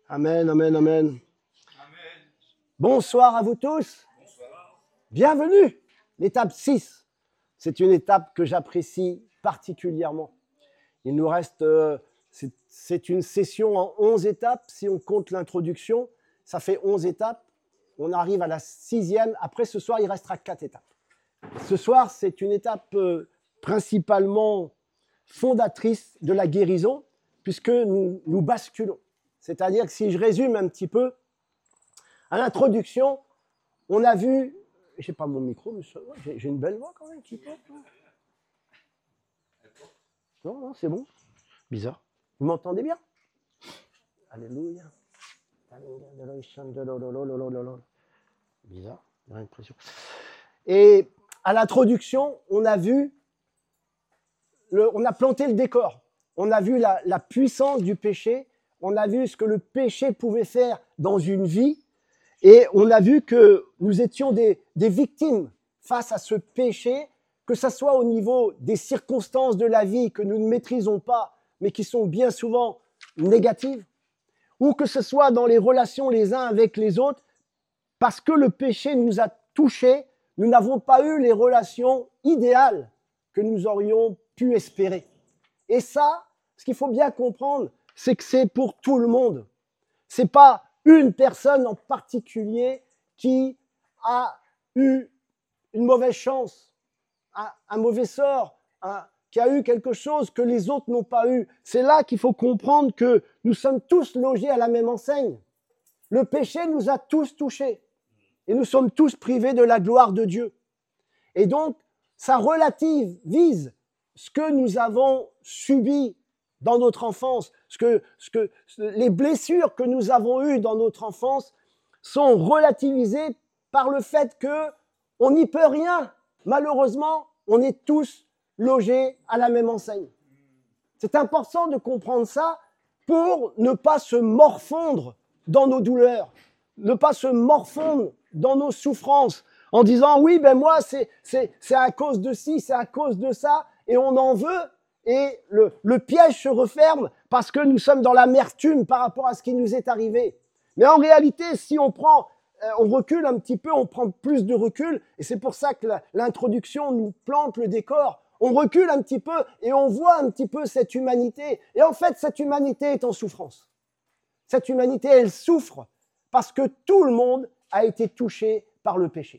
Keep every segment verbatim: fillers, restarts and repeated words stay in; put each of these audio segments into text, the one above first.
Amen, amen, amen. Amen. Bonsoir à vous tous. Bonsoir. Bienvenue. L'étape six, c'est une étape que j'apprécie particulièrement. Il nous reste, euh, c'est, c'est une session en onze étapes. Si on compte l'introduction, ça fait onze étapes. On arrive à la sixième. Après, ce soir, il restera quatre étapes. Ce soir, c'est une étape euh, principalement fondatrice de la guérison, puisque nous, nous basculons. C'est-à-dire que si je résume un petit peu, à l'introduction, on a vu... Je n'ai pas mon micro, mais ça, j'ai, j'ai une belle voix quand même qui porte. Non, non, c'est bon. Bizarre. Vous m'entendez bien? Alléluia. Bizarre, j'ai l'impression. Et à l'introduction, on a vu, le, on a planté le décor. On a vu la, la puissance du péché. On a vu ce que le péché pouvait faire dans une vie. Et on a vu que nous étions des, des victimes face à ce péché, que ce soit au niveau des circonstances de la vie que nous ne maîtrisons pas, mais qui sont bien souvent négatives, ou que ce soit dans les relations les uns avec les autres, parce que le péché nous a touchés, nous n'avons pas eu les relations idéales que nous aurions pu espérer. Et ça, ce qu'il faut bien comprendre, c'est que c'est pour tout le monde. C'est pas une personne en particulier qui a eu une mauvaise chance, un, un mauvais sort, un, qui a eu quelque chose que les autres n'ont pas eu. C'est là qu'il faut comprendre que nous sommes tous logés à la même enseigne. Le péché nous a tous touchés et nous sommes tous privés de la gloire de Dieu. Et donc, ça relativise ce que nous avons subi dans notre enfance, ce que, ce que, les blessures que nous avons eues dans notre enfance sont relativisées par le fait qu'on n'y peut rien. Malheureusement, on est tous logés à la même enseigne. C'est important de comprendre ça pour ne pas se morfondre dans nos douleurs, ne pas se morfondre dans nos souffrances en disant « oui, ben moi, c'est, c'est, c'est à cause de ci, c'est à cause de ça » et on en veut. Et le, le piège se referme parce que nous sommes dans l'amertume par rapport à ce qui nous est arrivé. Mais en réalité, si on prend, euh, on recule un petit peu, on prend plus de recul, et c'est pour ça que la, l'introduction nous plante le décor. On recule un petit peu et on voit un petit peu cette humanité. Et en fait, cette humanité est en souffrance. Cette humanité, elle souffre parce que tout le monde a été touché par le péché.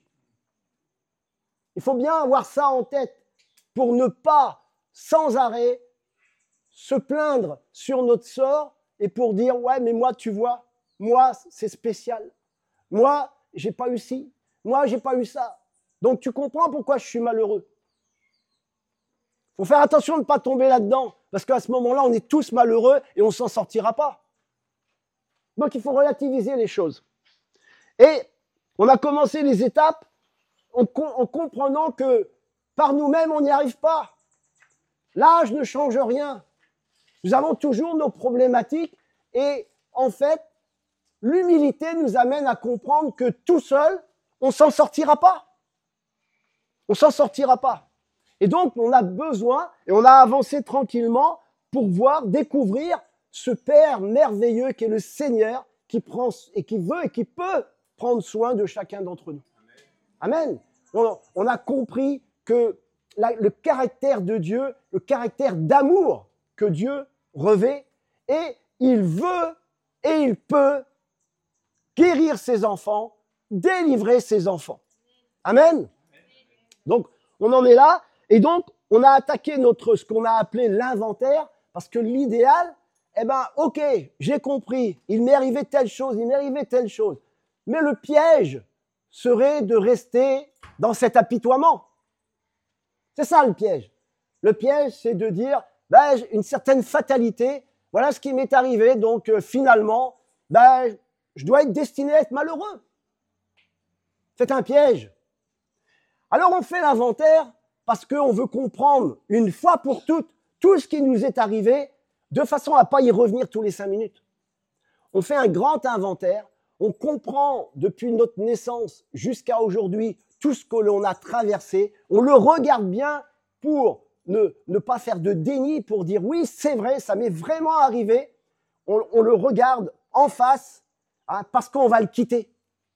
Il faut bien avoir ça en tête pour ne pas sans arrêt, se plaindre sur notre sort et pour dire « ouais, mais moi, tu vois, moi, c'est spécial. Moi, j'ai pas eu ci. Moi, j'ai pas eu ça. Donc, tu comprends pourquoi je suis malheureux. » Il faut faire attention de ne pas tomber là-dedans parce qu'à ce moment-là, on est tous malheureux et on ne s'en sortira pas. Donc, il faut relativiser les choses. Et on a commencé les étapes en, en comprenant que par nous-mêmes, on n'y arrive pas. L'âge ne change rien. Nous avons toujours nos problématiques et en fait, l'humilité nous amène à comprendre que tout seul, on ne s'en sortira pas. On ne s'en sortira pas. Et donc, on a besoin, et on a avancé tranquillement pour voir, découvrir ce Père merveilleux qui est le Seigneur, qui prend et qui veut et qui peut prendre soin de chacun d'entre nous. Amen. On, on a compris que La, le caractère de Dieu, le caractère d'amour que Dieu revêt, et il veut et il peut guérir ses enfants, délivrer ses enfants. Amen. Donc, on en est là, et donc, on a attaqué notre, ce qu'on a appelé l'inventaire, parce que l'idéal, eh ben, ok, j'ai compris, il m'est arrivé telle chose, il m'est arrivé telle chose, mais le piège serait de rester dans cet apitoiement. C'est ça le piège. Le piège, c'est de dire, ben, une certaine fatalité, voilà ce qui m'est arrivé, donc euh, finalement, ben, je dois être destiné à être malheureux. C'est un piège. Alors on fait l'inventaire parce qu'on veut comprendre une fois pour toutes tout ce qui nous est arrivé de façon à ne pas y revenir tous les cinq minutes. On fait un grand inventaire, on comprend depuis notre naissance jusqu'à aujourd'hui tout ce que l'on a traversé, on le regarde bien pour ne, ne pas faire de déni, pour dire oui, c'est vrai, ça m'est vraiment arrivé. On, on le regarde en face, hein, parce qu'on va le quitter.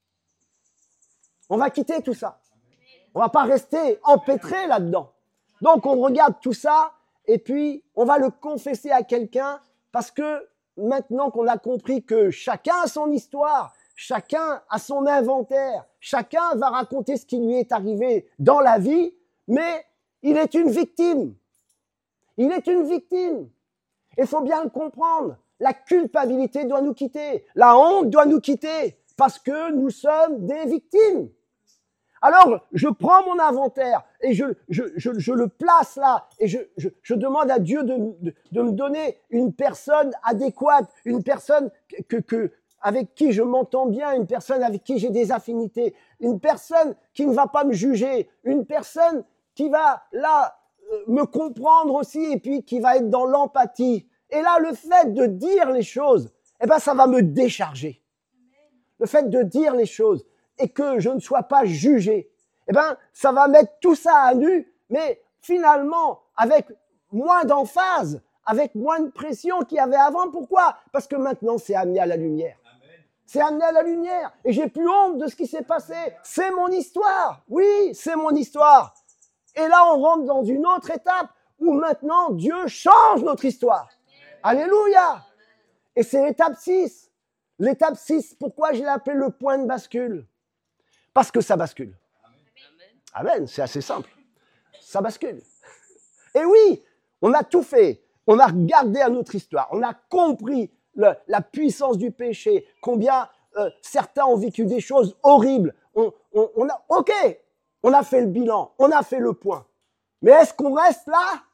On va quitter tout ça. On ne va pas rester empêtré là-dedans. Donc, on regarde tout ça et puis on va le confesser à quelqu'un parce que maintenant qu'on a compris que chacun a son histoire, chacun a son inventaire, chacun va raconter ce qui lui est arrivé dans la vie, mais il est une victime. Il est une victime. Il faut bien le comprendre. La culpabilité doit nous quitter. La honte doit nous quitter parce que nous sommes des victimes. Alors, je prends mon inventaire et je, je, je, je le place là et je, je, je demande à Dieu de, de, de me donner une personne adéquate, une personne que, que, avec qui je m'entends bien, une personne avec qui j'ai des affinités, une personne qui ne va pas me juger, une personne qui va là me comprendre aussi et puis qui va être dans l'empathie. Et là, le fait de dire les choses, eh ben, ça va me décharger. Le fait de dire les choses et que je ne sois pas jugé, eh ben, ça va mettre tout ça à nu, mais finalement, avec moins d'emphase, avec moins de pression qu'il y avait avant. Pourquoi? Parce que maintenant, c'est amené à la lumière. C'est amené à la lumière. Et j'ai plus honte de ce qui s'est passé. C'est mon histoire. Oui, c'est mon histoire. Et là, on rentre dans une autre étape où maintenant, Dieu change notre histoire. Alléluia. Et c'est l'étape six. L'étape six, pourquoi je l'ai appelé le point de bascule? Parce que ça bascule. Amen, c'est assez simple. Ça bascule. Et oui, on a tout fait. On a regardé à notre histoire. On a compris le, la puissance du péché. Combien euh, certains ont vécu des choses horribles. On, on, on a, ok, on a fait le bilan. On a fait le point. Mais est-ce qu'on reste là?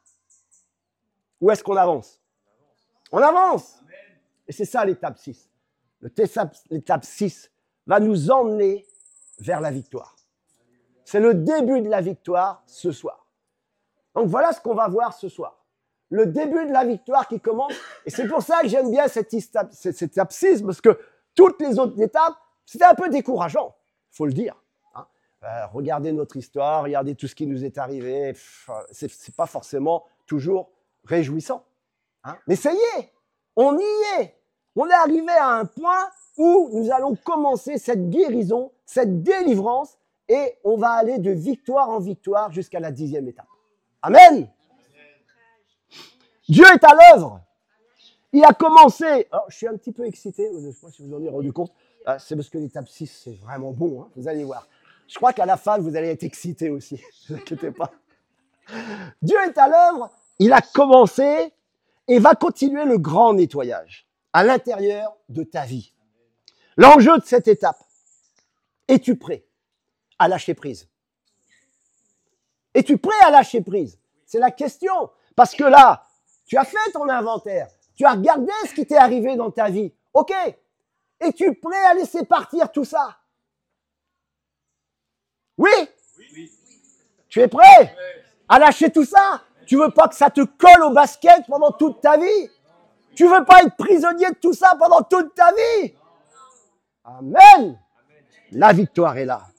Ou est-ce qu'on avance? On avance. Et c'est ça l'étape six. L'étape six va nous emmener vers la victoire. C'est le début de la victoire ce soir. Donc voilà ce qu'on va voir ce soir. Le début de la victoire qui commence. Et c'est pour ça que j'aime bien cette étape, cette étape six, parce que toutes les autres étapes, c'était un peu décourageant, il faut le dire. Hein. Euh, regardez notre histoire, regardez tout ce qui nous est arrivé. Pff, c'est, c'est pas forcément toujours réjouissant. Hein. Mais ça y est, on y est. On est arrivé à un point où nous allons commencer cette guérison, cette délivrance, et on va aller de victoire en victoire jusqu'à la dixième étape. Amen. Dieu est à l'œuvre. Il a commencé. Alors, je suis un petit peu excité, je ne sais pas si vous en avez rendu compte. C'est parce que l'étape six, c'est vraiment bon, hein, vous allez voir. Je crois qu'à la fin, vous allez être excité aussi. Ne vous inquiétez pas. Dieu est à l'œuvre. Il a commencé et va continuer le grand nettoyage à l'intérieur de ta vie. L'enjeu de cette étape, es-tu prêt à lâcher prise? Es-tu prêt à lâcher prise? C'est la question. Parce que là, tu as fait ton inventaire. Tu as regardé ce qui t'est arrivé dans ta vie. OK. Es-tu prêt à laisser partir tout ça? Oui? Oui. Tu es prêt à lâcher tout ça? Tu veux pas que ça te colle au basket pendant toute ta vie? Tu veux pas être prisonnier de tout ça pendant toute ta vie? Amen. La victoire est là.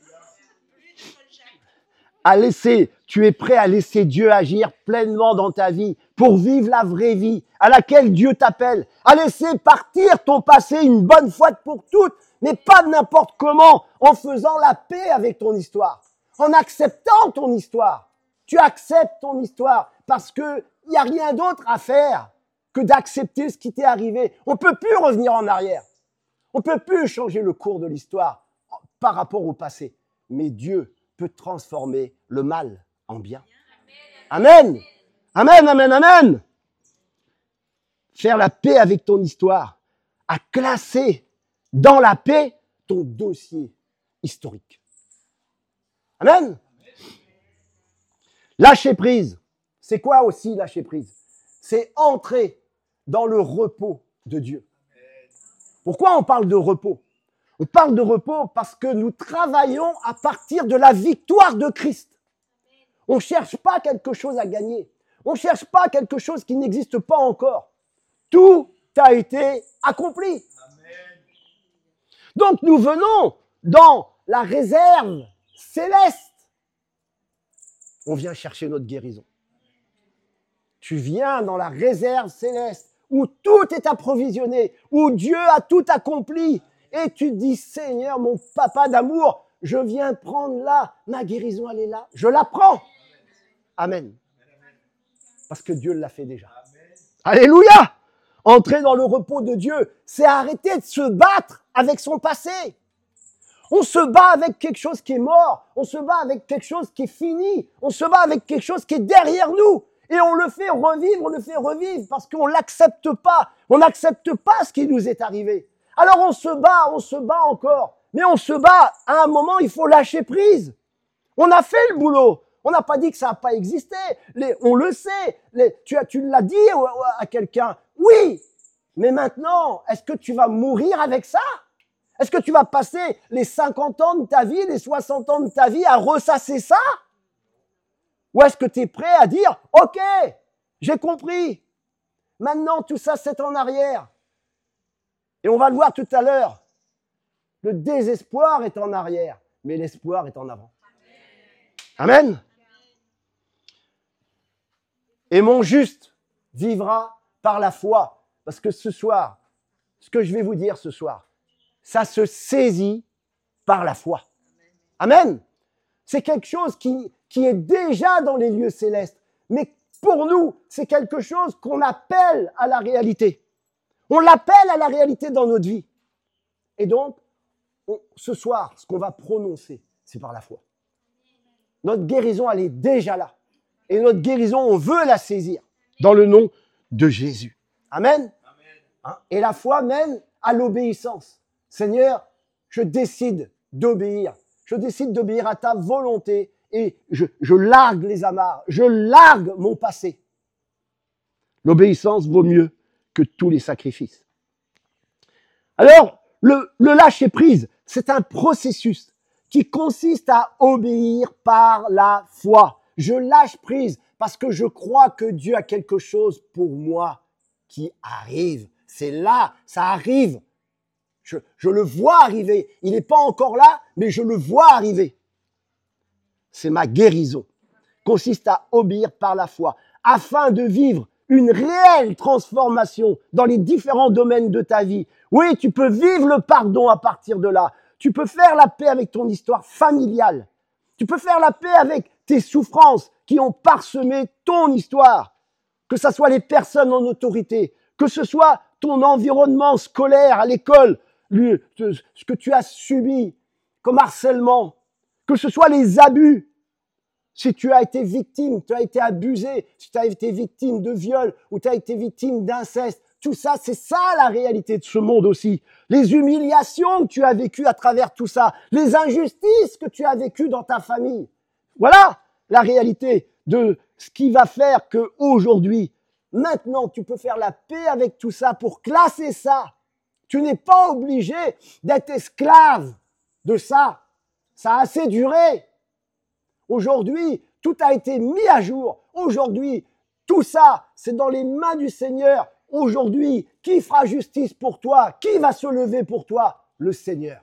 À laisser, tu es prêt à laisser Dieu agir pleinement dans ta vie pour vivre la vraie vie à laquelle Dieu t'appelle, à laisser partir ton passé une bonne fois pour toutes, mais pas n'importe comment, en faisant la paix avec ton histoire, en acceptant ton histoire. Tu acceptes ton histoire parce que il n'y a rien d'autre à faire que d'accepter ce qui t'est arrivé. On ne peut plus revenir en arrière. On ne peut plus changer le cours de l'histoire par rapport au passé. Mais Dieu peut transformer le mal en bien. Amen. Amen, amen, amen. Faire la paix avec ton histoire, à classer dans la paix ton dossier historique. Amen. Lâcher prise. C'est quoi aussi lâcher prise? C'est entrer dans le repos de Dieu. Pourquoi on parle de repos? On parle de repos parce que nous travaillons à partir de la victoire de Christ. On ne cherche pas quelque chose à gagner. On ne cherche pas quelque chose qui n'existe pas encore. Tout a été accompli. Amen. Donc nous venons dans la réserve céleste. On vient chercher notre guérison. Tu viens dans la réserve céleste où tout est approvisionné, où Dieu a tout accompli. Et tu te dis, Seigneur, mon papa d'amour, je viens prendre là, ma guérison, elle est là. Je la prends. Amen. Parce que Dieu l'a fait déjà. Alléluia! Entrer dans le repos de Dieu, c'est arrêter de se battre avec son passé. On se bat avec quelque chose qui est mort. On se bat avec quelque chose qui est fini. On se bat avec quelque chose qui est derrière nous. Et on le fait revivre, on le fait revivre parce qu'on l'accepte pas. On n'accepte pas ce qui nous est arrivé. Alors on se bat, on se bat encore. Mais on se bat, à un moment, il faut lâcher prise. On a fait le boulot. On n'a pas dit que ça n'a pas existé. Les, on le sait. Les, tu, as, tu l'as dit à, à quelqu'un. Oui, mais maintenant, est-ce que tu vas mourir avec ça? Est-ce que tu vas passer les cinquante ans de ta vie, les soixante ans de ta vie à ressasser ça? Ou est-ce que tu es prêt à dire, ok, j'ai compris. Maintenant, tout ça, c'est en arrière. Et on va le voir tout à l'heure. Le désespoir est en arrière, mais l'espoir est en avant. Amen. Et mon juste vivra par la foi. Parce que ce soir, ce que je vais vous dire ce soir, ça se saisit par la foi. Amen. C'est quelque chose qui, qui est déjà dans les lieux célestes. Mais pour nous, c'est quelque chose qu'on appelle à la réalité. On l'appelle à la réalité dans notre vie. Et donc, on, ce soir, ce qu'on va prononcer, c'est par la foi. Notre guérison, elle est déjà là. Et notre guérison, on veut la saisir dans le nom de Jésus. Amen. Hein? Et la foi mène à l'obéissance. Seigneur, je décide d'obéir. Je décide d'obéir à ta volonté et je, je largue les amarres. Je largue mon passé. L'obéissance vaut mieux que tous les sacrifices. Alors, le, le lâcher-prise, c'est un processus qui consiste à obéir par la foi. Je lâche prise parce que je crois que Dieu a quelque chose pour moi qui arrive. C'est là, ça arrive. Je, je le vois arriver. Il n'est pas encore là, mais je le vois arriver. C'est ma guérison. Consiste à obéir par la foi afin de vivre une réelle transformation dans les différents domaines de ta vie. Oui, tu peux vivre le pardon à partir de là. Tu peux faire la paix avec ton histoire familiale. Tu peux faire la paix avec tes souffrances qui ont parsemé ton histoire. Que ce soit les personnes en autorité, que ce soit ton environnement scolaire à l'école, le, ce que tu as subi comme harcèlement, que ce soit les abus. Si tu as été victime, tu as été abusé, si tu as été victime de viol ou tu as été victime d'inceste, tout ça, c'est ça la réalité de ce monde aussi. Les humiliations que tu as vécues à travers tout ça, les injustices que tu as vécues dans ta famille. Voilà la réalité de ce qui va faire qu'aujourd'hui, maintenant, tu peux faire la paix avec tout ça pour classer ça. Tu n'es pas obligé d'être esclave de ça. Ça a assez duré. Aujourd'hui, tout a été mis à jour. Aujourd'hui, tout ça, c'est dans les mains du Seigneur. Aujourd'hui, qui fera justice pour toi? Qui va se lever pour toi? Le Seigneur.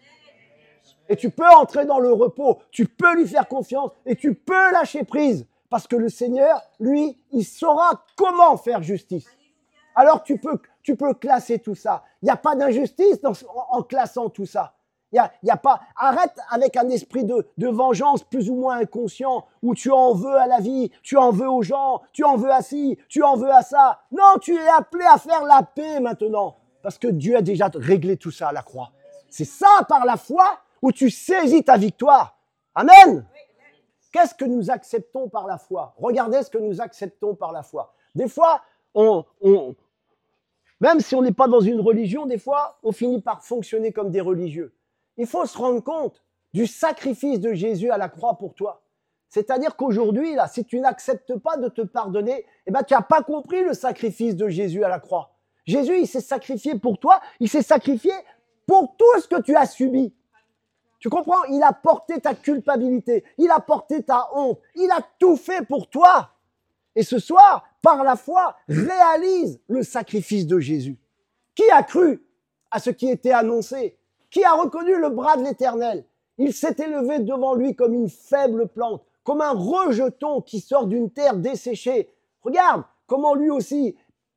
Et tu peux entrer dans le repos, tu peux lui faire confiance et tu peux lâcher prise. Parce que le Seigneur, lui, il saura comment faire justice. Alors tu peux, tu peux classer tout ça. Il n'y a pas d'injustice dans, en, en classant tout ça. Il y a, il y a pas. Arrête avec un esprit de, de vengeance plus ou moins inconscient où tu en veux à la vie, tu en veux aux gens, tu en veux à ci, tu en veux à ça. Non, tu es appelé à faire la paix maintenant parce que Dieu a déjà réglé tout ça à la croix. C'est ça par la foi où tu saisis ta victoire. Amen. Qu'est-ce que nous acceptons par la foi? Regardez ce que nous acceptons par la foi. Des fois, on, on, même si on n'est pas dans une religion, des fois, on finit par fonctionner comme des religieux. Il faut se rendre compte du sacrifice de Jésus à la croix pour toi. C'est-à-dire qu'aujourd'hui, là, si tu n'acceptes pas de te pardonner, eh ben, tu n'as pas compris le sacrifice de Jésus à la croix. Jésus, il s'est sacrifié pour toi, il s'est sacrifié pour tout ce que tu as subi. Tu comprends? Il a porté ta culpabilité, il a porté ta honte, il a tout fait pour toi. Et ce soir, par la foi, réalise le sacrifice de Jésus. Qui a cru à ce qui était annoncé? Qui a reconnu le bras de l'Éternel? Il s'est élevé devant lui comme une faible plante, comme un rejeton qui sort d'une terre desséchée. Regarde comment lui aussi,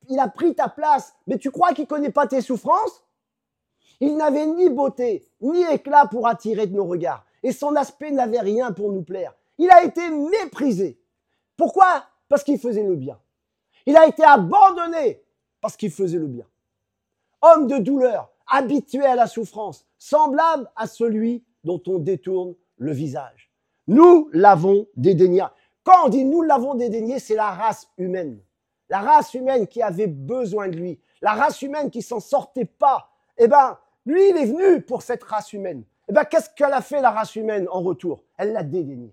il a pris ta place. Mais tu crois qu'il ne connaît pas tes souffrances? Il n'avait ni beauté, ni éclat pour attirer de nos regards. Et son aspect n'avait rien pour nous plaire. Il a été méprisé. Pourquoi? Parce qu'il faisait le bien. Il a été abandonné parce qu'il faisait le bien. Homme de douleur, habitué à la souffrance, semblable à celui dont on détourne le visage. Nous l'avons dédaigné. Quand on dit nous l'avons dédaigné, c'est la race humaine. La race humaine qui avait besoin de lui. La race humaine qui s'en sortait pas. Eh ben, lui, il est venu pour cette race humaine. Eh ben, qu'est-ce qu'elle a fait, la race humaine, en retour? Elle l'a dédaigné.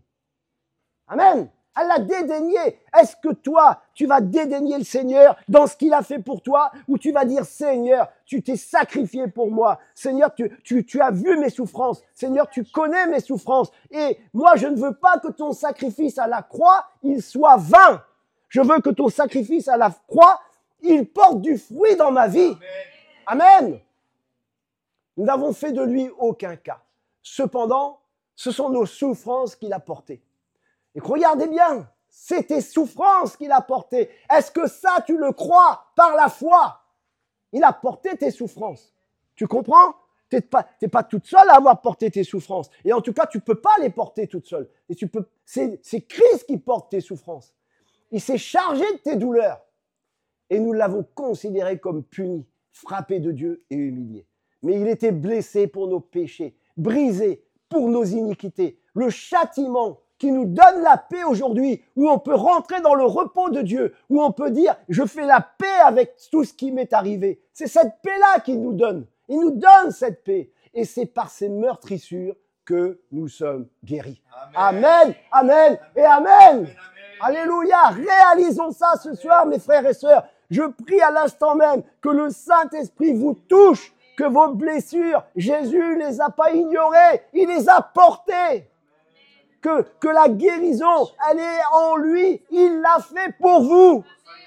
Amen. Elle l'a dédaigné. Est-ce que toi, tu vas dédaigner le Seigneur dans ce qu'il a fait pour toi, ou tu vas dire, Seigneur, tu t'es sacrifié pour moi. Seigneur, tu, tu, tu as vu mes souffrances. Seigneur, tu connais mes souffrances. Et moi, je ne veux pas que ton sacrifice à la croix, il soit vain. Je veux que ton sacrifice à la croix, il porte du fruit dans ma vie. Amen. Amen. Nous n'avons fait de lui aucun cas. Cependant, ce sont nos souffrances qu'il a portées. Et regardez bien, c'est tes souffrances qu'il a portées. Est-ce que ça, tu le crois par la foi? Il a porté tes souffrances. Tu comprends? Tu n'es pas, t'es pas toute seule à avoir porté tes souffrances. Et en tout cas, tu ne peux pas les porter toute seule. Et tu peux, c'est, c'est Christ qui porte tes souffrances. Il s'est chargé de tes douleurs. Et nous l'avons considéré comme puni, frappé de Dieu et humilié. Mais il était blessé pour nos péchés, brisé pour nos iniquités. Le châtiment qui nous donne la paix aujourd'hui, où on peut rentrer dans le repos de Dieu, où on peut dire « je fais la paix avec tout ce qui m'est arrivé ». C'est cette paix-là qu'il nous donne. Il nous donne cette paix. Et c'est par ces meurtrissures que nous sommes guéris. Amen, amen, amen et amen. Amen, amen. Alléluia. Réalisons ça ce soir, mes frères et sœurs. Je prie à l'instant même que le Saint-Esprit vous touche, que vos blessures, Jésus ne les a pas ignorées, il les a portées. Que, que la guérison, elle est en lui. Il l'a fait pour vous.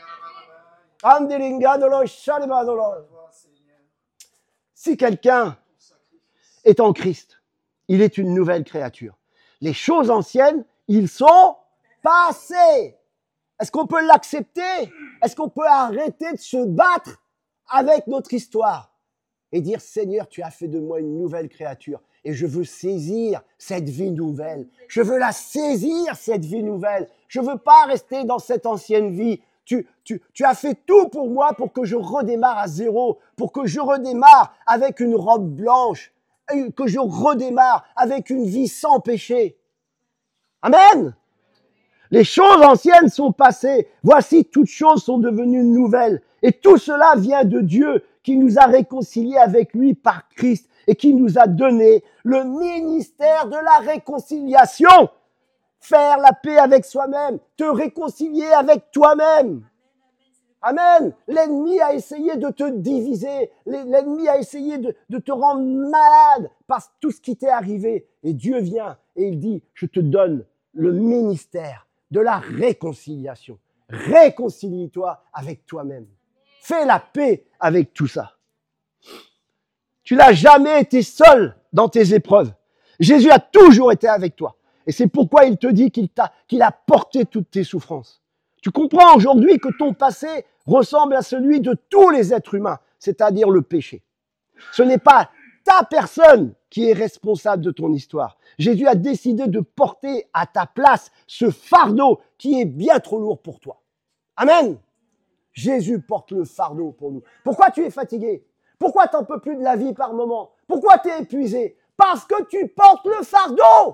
Si quelqu'un est en Christ, il est une nouvelle créature. Les choses anciennes, ils sont passées. Est-ce qu'on peut l'accepter? Est-ce qu'on peut arrêter de se battre avec notre histoire et dire, Seigneur, tu as fait de moi une nouvelle créature. Et je veux saisir cette vie nouvelle. Je veux la saisir, cette vie nouvelle. Je veux pas rester dans cette ancienne vie. Tu, tu, tu as fait tout pour moi pour que je redémarre à zéro, pour que je redémarre avec une robe blanche, que je redémarre avec une vie sans péché. Amen. Les choses anciennes sont passées. Voici, toutes choses sont devenues nouvelles. Et tout cela vient de Dieu qui nous a réconciliés avec lui par Christ et qui nous a donné le ministère de la réconciliation. Faire la paix avec soi-même, te réconcilier avec toi-même. Amen. L'ennemi a essayé de te diviser. L'ennemi a essayé de, de te rendre malade par tout ce qui t'est arrivé. Et Dieu vient et il dit, je te donne le ministère de la réconciliation. Réconcilie-toi avec toi-même. Fais la paix avec tout ça. Tu n'as jamais été seul dans tes épreuves. Jésus a toujours été avec toi. Et c'est pourquoi il te dit qu'il t'a, qu'il a porté toutes tes souffrances. Tu comprends aujourd'hui que ton passé ressemble à celui de tous les êtres humains, c'est-à-dire le péché. Ce n'est pas ta personne qui est responsable de ton histoire. Jésus a décidé de porter à ta place ce fardeau qui est bien trop lourd pour toi. Amen. Jésus porte le fardeau pour nous. Pourquoi tu es fatigué? Pourquoi tu n'en peux plus de la vie par moment? Pourquoi tu es épuisé? Parce que tu portes le fardeau.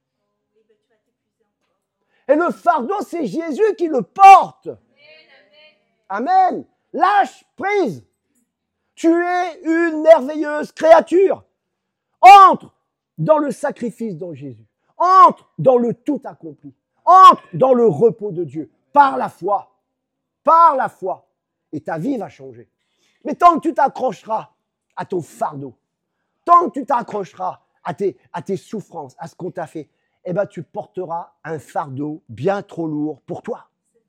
Et le fardeau, c'est Jésus qui le porte. Amen. Lâche prise. Tu es une merveilleuse créature. Entre dans le sacrifice dans Jésus. Entre dans le tout accompli. Entre dans le repos de Dieu. Par la foi. Par la foi. Et ta vie va changer. Mais tant que tu t'accrocheras à ton fardeau, tant que tu t'accrocheras à tes, à tes souffrances, à ce qu'on t'a fait, eh ben, tu porteras un fardeau bien trop lourd pour toi.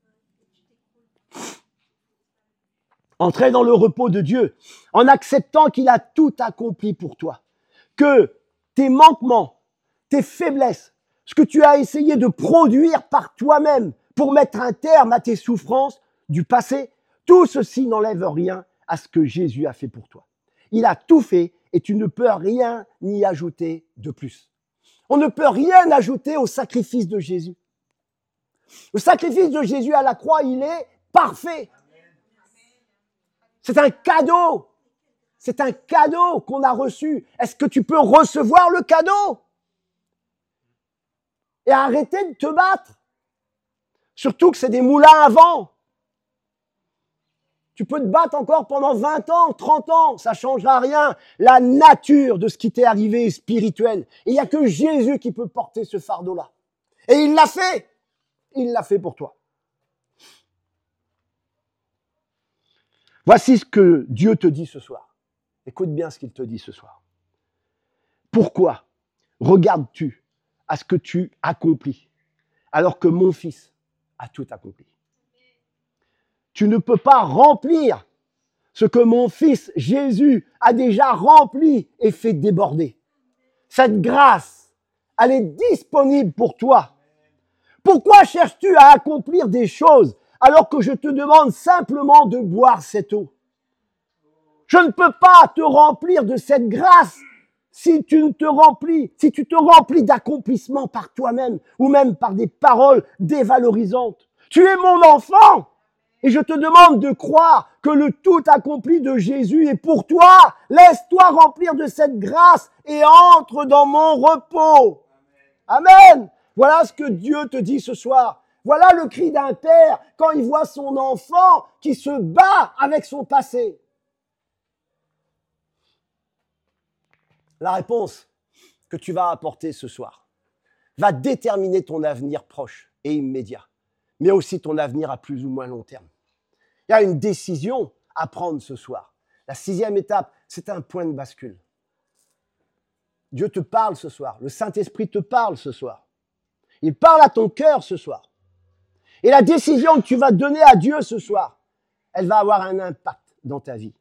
Entrez dans le repos de Dieu en acceptant qu'il a tout accompli pour toi. Que tes manquements, tes faiblesses, ce que tu as essayé de produire par toi-même pour mettre un terme à tes souffrances du passé, Tout ceci n'enlève rien à ce que Jésus a fait pour toi. Il a tout fait et tu ne peux rien y ajouter de plus. On ne peut rien ajouter au sacrifice de Jésus. Le sacrifice de Jésus à la croix, il est parfait. C'est un cadeau. C'est un cadeau qu'on a reçu. Est-ce que tu peux recevoir le cadeau? Et arrêter de te battre. Surtout que c'est des moulins à vent. Tu peux te battre encore pendant vingt ans, trente ans, ça ne changera rien. La nature de ce qui t'est arrivé est spirituelle. Et il n'y a que Jésus qui peut porter ce fardeau-là. Et il l'a fait. Il l'a fait pour toi. Voici ce que Dieu te dit ce soir. Écoute bien ce qu'il te dit ce soir. Pourquoi regardes-tu à ce que tu accomplis alors que mon fils a tout accompli? Tu ne peux pas remplir ce que mon fils Jésus a déjà rempli et fait déborder. Cette grâce, elle est disponible pour toi. Pourquoi cherches-tu à accomplir des choses alors que je te demande simplement de boire cette eau? Je ne peux pas te remplir de cette grâce si tu ne te remplis, si tu te remplis d'accomplissement par toi-même ou même par des paroles dévalorisantes. Tu es mon enfant. Et je te demande de croire que le tout accompli de Jésus est pour toi. Laisse-toi remplir de cette grâce et entre dans mon repos. Amen. Voilà ce que Dieu te dit ce soir. Voilà le cri d'un père quand il voit son enfant qui se bat avec son passé. La réponse que tu vas apporter ce soir va déterminer ton avenir proche et immédiat, mais aussi ton avenir à plus ou moins long terme. Il y a une décision à prendre ce soir. La sixième étape, c'est un point de bascule. Dieu te parle ce soir. Le Saint-Esprit te parle ce soir. Il parle à ton cœur ce soir. Et la décision que tu vas donner à Dieu ce soir, elle va avoir un impact dans ta vie.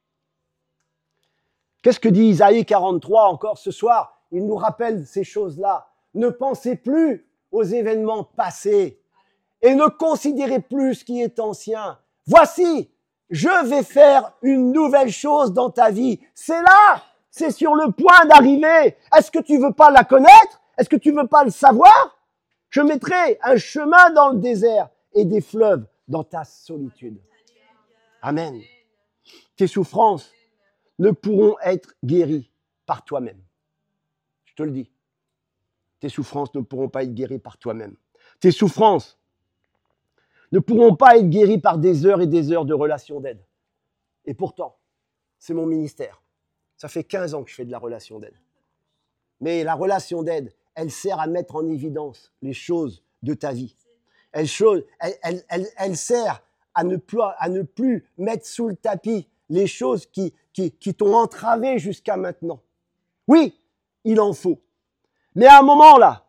Qu'est-ce que dit Isaïe quarante-trois encore ce soir? Il nous rappelle ces choses-là. Ne pensez plus aux événements passés et ne considérez plus ce qui est ancien. Voici, je vais faire une nouvelle chose dans ta vie. C'est là, c'est sur le point d'arriver. Est-ce que tu veux pas la connaître? Est-ce que tu veux pas le savoir? Je mettrai un chemin dans le désert et des fleuves dans ta solitude. Amen. Tes souffrances ne pourront être guéries par toi-même. Je te le dis. Tes souffrances ne pourront pas être guéries par toi-même. Tes souffrances ne pourront pas être guéries par des heures et des heures de relations d'aide. Et pourtant, c'est mon ministère. Ça fait quinze ans que je fais de la relation d'aide. Mais la relation d'aide, elle sert à mettre en évidence les choses de ta vie. Elle, chose, elle, elle, elle, elle sert à ne, plus, à ne plus mettre sous le tapis les choses qui, qui, qui t'ont entravé jusqu'à maintenant. Oui, il en faut. Mais à un moment là,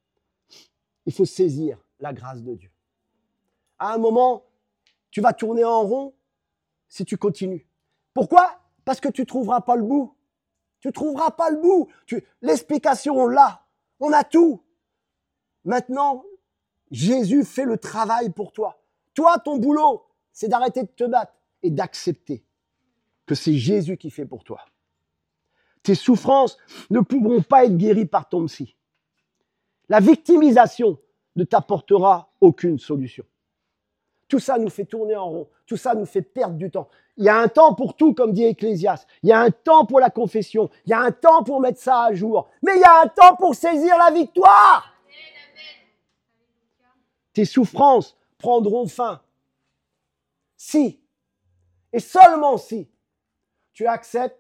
il faut saisir la grâce de Dieu. À un moment, tu vas tourner en rond si tu continues. Pourquoi? Parce que tu ne trouveras pas le bout. Tu ne trouveras pas le bout. Tu... L'explication, on l'a. On a tout. Maintenant, Jésus fait le travail pour toi. Toi, ton boulot, c'est d'arrêter de te battre et d'accepter que c'est Jésus qui fait pour toi. Tes souffrances ne pourront pas être guéries par ton psy. La victimisation ne t'apportera aucune solution. Tout ça nous fait tourner en rond. Tout ça nous fait perdre du temps. Il y a un temps pour tout, comme dit Ecclésiaste. Il y a un temps pour la confession. Il y a un temps pour mettre ça à jour. Mais il y a un temps pour saisir la victoire. Tes souffrances prendront fin si, et seulement si, tu acceptes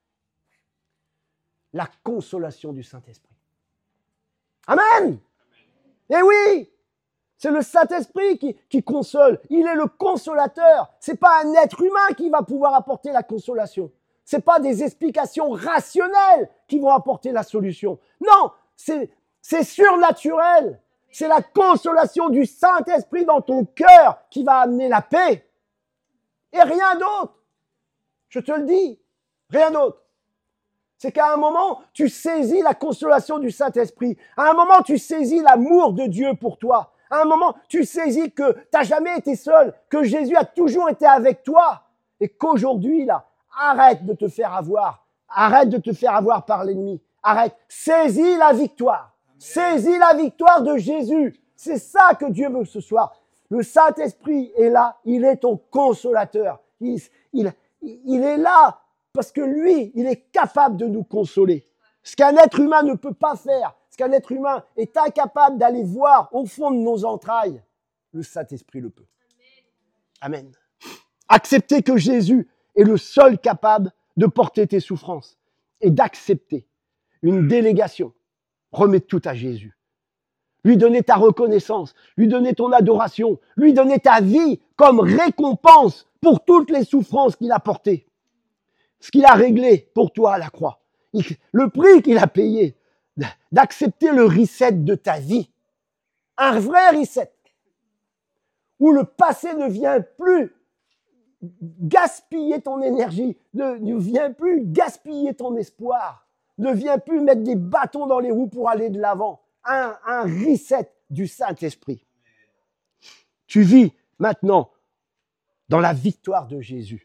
la consolation du Saint-Esprit. Amen. Eh oui, c'est le Saint-Esprit qui, qui console. Il est le consolateur. Ce n'est pas un être humain qui va pouvoir apporter la consolation. Ce n'est pas des explications rationnelles qui vont apporter la solution. Non, c'est, c'est surnaturel. C'est la consolation du Saint-Esprit dans ton cœur qui va amener la paix. Et rien d'autre. Je te le dis, rien d'autre. C'est qu'à un moment, tu saisis la consolation du Saint-Esprit. À un moment, tu saisis l'amour de Dieu pour toi. À un moment, tu saisis que tu n'as jamais été seul, que Jésus a toujours été avec toi. Et qu'aujourd'hui, là, arrête de te faire avoir. Arrête de te faire avoir par l'ennemi. Arrête. Saisis la victoire. Saisis la victoire de Jésus. C'est ça que Dieu veut ce soir. Le Saint-Esprit est là. Il est ton consolateur. Il, il, il est là parce que lui, il est capable de nous consoler. Ce qu'un être humain ne peut pas faire, ce qu'un être humain est incapable d'aller voir au fond de nos entrailles, le Saint-Esprit le peut. Amen. Accepter que Jésus est le seul capable de porter tes souffrances et d'accepter une délégation. Remets tout à Jésus. Lui donner ta reconnaissance, lui donner ton adoration, lui donner ta vie comme récompense pour toutes les souffrances qu'il a portées. Ce qu'il a réglé pour toi à la croix. Le prix qu'il a payé, d'accepter le reset de ta vie. Un vrai reset. Où le passé ne vient plus gaspiller ton énergie, ne, ne vient plus gaspiller ton espoir, ne vient plus mettre des bâtons dans les roues pour aller de l'avant. Un, un reset du Saint-Esprit. Tu vis maintenant dans la victoire de Jésus.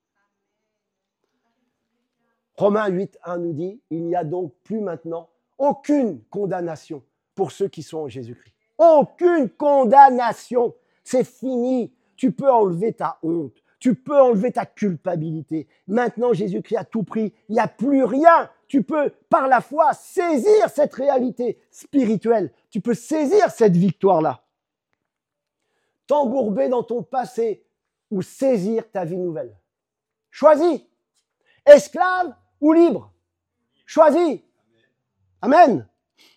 Romains huit, un nous dit, il n'y a donc plus maintenant aucune condamnation pour ceux qui sont en Jésus-Christ. Aucune condamnation. C'est fini. Tu peux enlever ta honte. Tu peux enlever ta culpabilité. Maintenant, Jésus-Christ a tout pris. Il n'y a plus rien. Tu peux, par la foi, saisir cette réalité spirituelle. Tu peux saisir cette victoire-là. T'embourber dans ton passé ou saisir ta vie nouvelle. Choisis. Esclave ou libre. Choisis. Amen.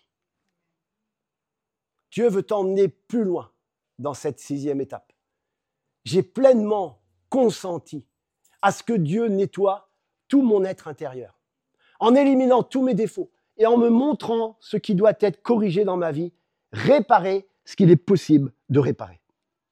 Dieu veut t'emmener plus loin dans cette sixième étape. J'ai pleinement consenti à ce que Dieu nettoie tout mon être intérieur, en éliminant tous mes défauts et en me montrant ce qui doit être corrigé dans ma vie, réparer ce qu'il est possible de réparer.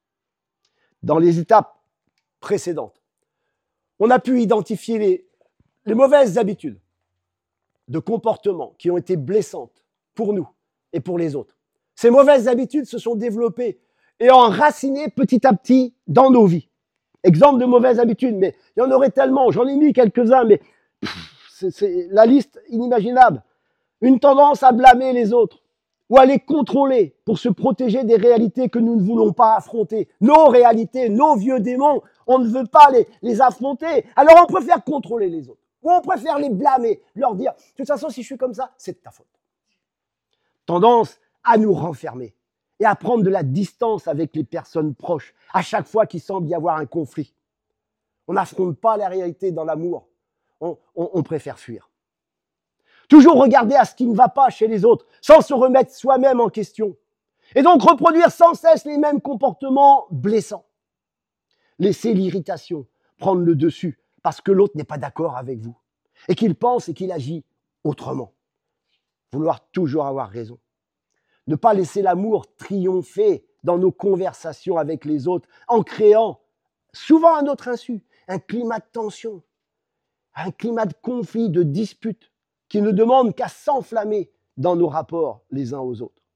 Dans les étapes précédentes, on a pu identifier les, les mauvaises habitudes de comportement qui ont été blessantes pour nous et pour les autres. Ces mauvaises habitudes se sont développées et enracinées petit à petit dans nos vies. Exemple de mauvaises habitudes, mais il y en aurait tellement, j'en ai mis quelques-uns, mais pff, c'est, c'est la liste inimaginable. Une tendance à blâmer les autres ou à les contrôler pour se protéger des réalités que nous ne voulons pas affronter. Nos réalités, nos vieux démons, on ne veut pas les, les affronter. Alors on préfère contrôler les autres. Ou on préfère les blâmer, leur dire, de toute façon, si je suis comme ça, c'est de ta faute. Tendance à nous renfermer et à prendre de la distance avec les personnes proches à chaque fois qu'il semble y avoir un conflit. On n'affronte pas la réalité dans l'amour. On, on, on préfère fuir. Toujours regarder à ce qui ne va pas chez les autres, sans se remettre soi-même en question. Et donc reproduire sans cesse les mêmes comportements blessants. Laisser l'irritation prendre le dessus parce que l'autre n'est pas d'accord avec vous. Et qu'il pense et qu'il agit autrement. Vouloir toujours avoir raison. Ne pas laisser l'amour triompher dans nos conversations avec les autres en créant, souvent à notre insu, un climat de tension, un climat de conflit, de dispute, qui ne demande qu'à s'enflammer dans nos rapports les uns aux autres.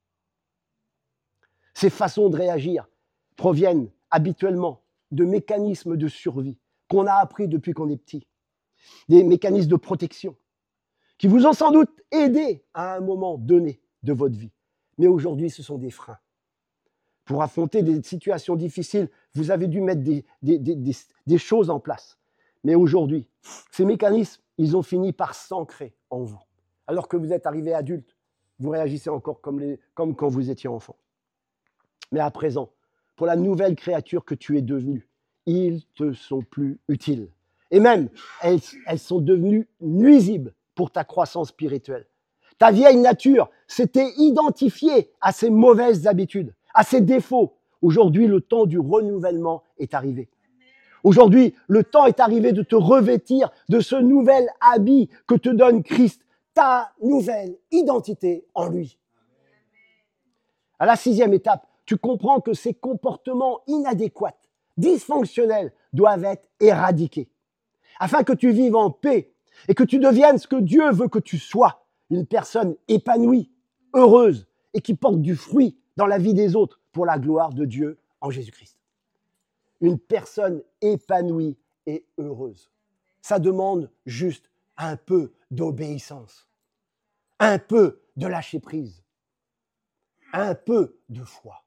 Ces façons de réagir proviennent habituellement de mécanismes de survie qu'on a appris depuis qu'on est petit, des mécanismes de protection qui vous ont sans doute aidé à un moment donné de votre vie. Mais aujourd'hui, ce sont des freins. Pour affronter des situations difficiles, vous avez dû mettre des, des, des, des, des choses en place. Mais aujourd'hui, ces mécanismes, ils ont fini par s'ancrer en vous. Alors que vous êtes arrivé adulte, vous réagissez encore comme, les, comme quand vous étiez enfant. Mais à présent, pour la nouvelle créature que tu es devenue, ils te sont plus utiles. Et même, elles, elles sont devenues nuisibles pour ta croissance spirituelle. Ta vieille nature s'était identifiée à ses mauvaises habitudes, à ses défauts. Aujourd'hui, le temps du renouvellement est arrivé. Aujourd'hui, le temps est arrivé de te revêtir de ce nouvel habit que te donne Christ, ta nouvelle identité en lui. À la sixième étape, tu comprends que ces comportements inadéquats, dysfonctionnels, doivent être éradiqués. Afin que tu vives en paix et que tu deviennes ce que Dieu veut que tu sois, une personne épanouie, heureuse et qui porte du fruit dans la vie des autres pour la gloire de Dieu en Jésus-Christ. Une personne épanouie et heureuse. Ça demande juste un peu d'obéissance, un peu de lâcher prise, un peu de foi.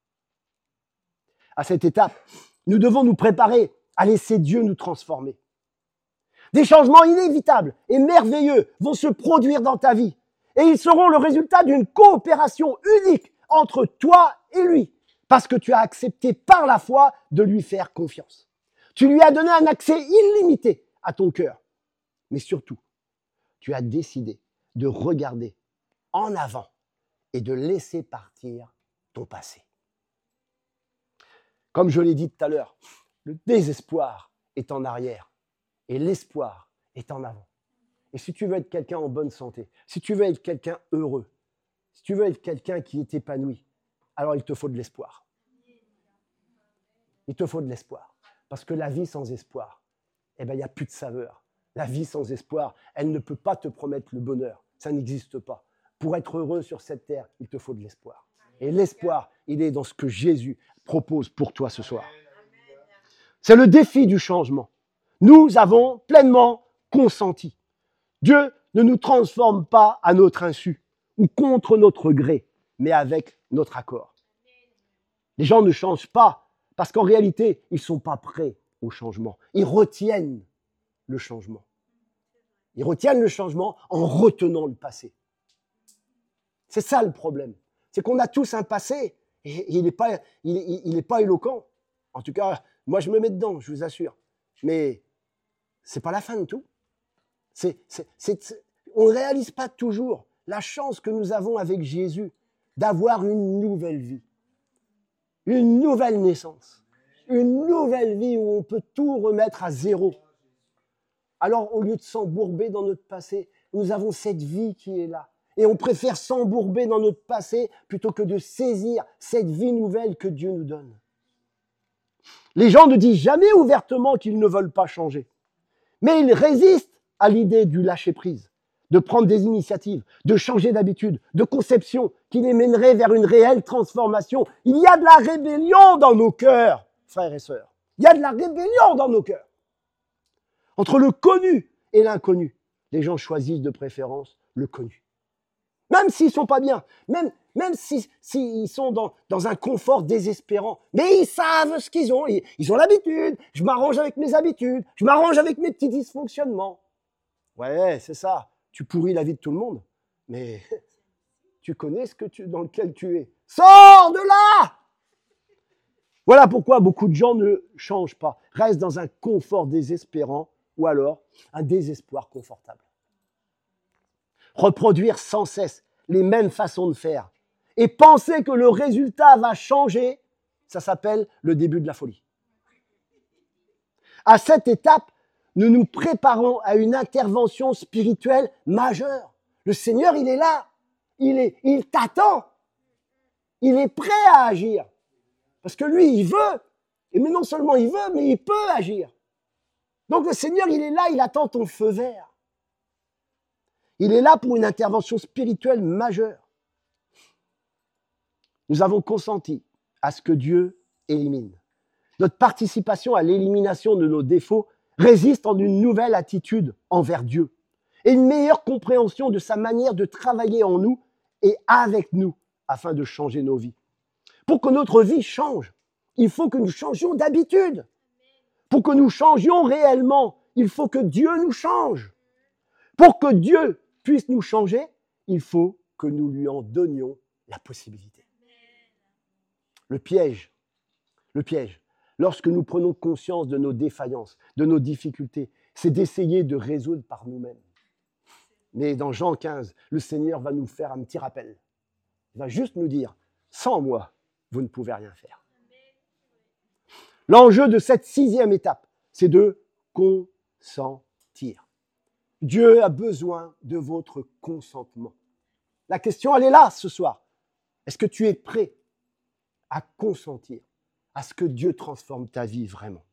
À cette étape, nous devons nous préparer à laisser Dieu nous transformer. Des changements inévitables et merveilleux vont se produire dans ta vie et ils seront le résultat d'une coopération unique entre toi et lui parce que tu as accepté par la foi de lui faire confiance. Tu lui as donné un accès illimité à ton cœur. Mais surtout, tu as décidé de regarder en avant et de laisser partir ton passé. Comme je l'ai dit tout à l'heure, le désespoir est en arrière et l'espoir est en avant. Et si tu veux être quelqu'un en bonne santé, si tu veux être quelqu'un heureux, si tu veux être quelqu'un qui est épanoui, alors il te faut de l'espoir. Il te faut de l'espoir. Parce que la vie sans espoir, eh ben, il n'y a plus de saveur. La vie sans espoir, elle ne peut pas te promettre le bonheur. Ça n'existe pas. Pour être heureux sur cette terre, il te faut de l'espoir. Et l'espoir, il est dans ce que Jésus propose pour toi ce soir. C'est le défi du changement. Nous avons pleinement consenti. Dieu ne nous transforme pas à notre insu ou contre notre gré, mais avec notre accord. Les gens ne changent pas parce qu'en réalité, ils ne sont pas prêts au changement. Ils retiennent le changement. Ils retiennent le changement en retenant le passé. C'est ça le problème. C'est qu'on a tous un passé et il n'est pas, il, il, il est pas éloquent. En tout cas, moi je me mets dedans, je vous assure. Mais ce n'est pas la fin de tout. C'est, c'est, c'est, on ne réalise pas toujours la chance que nous avons avec Jésus d'avoir une nouvelle vie, une nouvelle naissance, une nouvelle vie où on peut tout remettre à zéro. Alors, au lieu de s'embourber dans notre passé, nous avons cette vie qui est là. Et on préfère s'embourber dans notre passé plutôt que de saisir cette vie nouvelle que Dieu nous donne. Les gens ne disent jamais ouvertement qu'ils ne veulent pas changer. Mais ils résistent à l'idée du lâcher-prise, de prendre des initiatives, de changer d'habitude, de conception qui les mènerait vers une réelle transformation. Il y a de la rébellion dans nos cœurs, frères et sœurs. Il y a de la rébellion dans nos cœurs. Entre le connu et l'inconnu, les gens choisissent de préférence le connu. Même s'ils ne sont pas bien, même, même s'ils si, si sont dans, dans un confort désespérant, mais ils savent ce qu'ils ont, ils, ils ont l'habitude, je m'arrange avec mes habitudes, je m'arrange avec mes petits dysfonctionnements. Ouais, c'est ça, tu pourris la vie de tout le monde, mais tu connais ce que tu, dans lequel tu es. Sors de là! Voilà pourquoi beaucoup de gens ne changent pas, restent dans un confort désespérant ou alors un désespoir confortable. Reproduire sans cesse les mêmes façons de faire et penser que le résultat va changer, ça s'appelle le début de la folie. À cette étape, nous nous préparons à une intervention spirituelle majeure. Le Seigneur, il est là. Il est, il t'attend. Il est prêt à agir. Parce que lui, il veut. Et mais non seulement il veut, mais il peut agir. Donc le Seigneur, il est là, il attend ton feu vert. Il est là pour une intervention spirituelle majeure. Nous avons consenti à ce que Dieu élimine. Notre participation à l'élimination de nos défauts résiste en une nouvelle attitude envers Dieu et une meilleure compréhension de sa manière de travailler en nous et avec nous afin de changer nos vies. Pour que notre vie change, il faut que nous changions d'habitude. Pour que nous changions réellement, il faut que Dieu nous change. Pour que Dieu puisse nous changer, il faut que nous lui en donnions la possibilité. Le piège, le piège, lorsque nous prenons conscience de nos défaillances, de nos difficultés, c'est d'essayer de résoudre par nous-mêmes. Mais dans Jean quinze, le Seigneur va nous faire un petit rappel. Il va juste nous dire, sans moi, vous ne pouvez rien faire. L'enjeu de cette sixième étape, c'est de consentir. Dieu a besoin de votre consentement. La question, elle est là ce soir. Est-ce que tu es prêt à consentir à ce que Dieu transforme ta vie vraiment?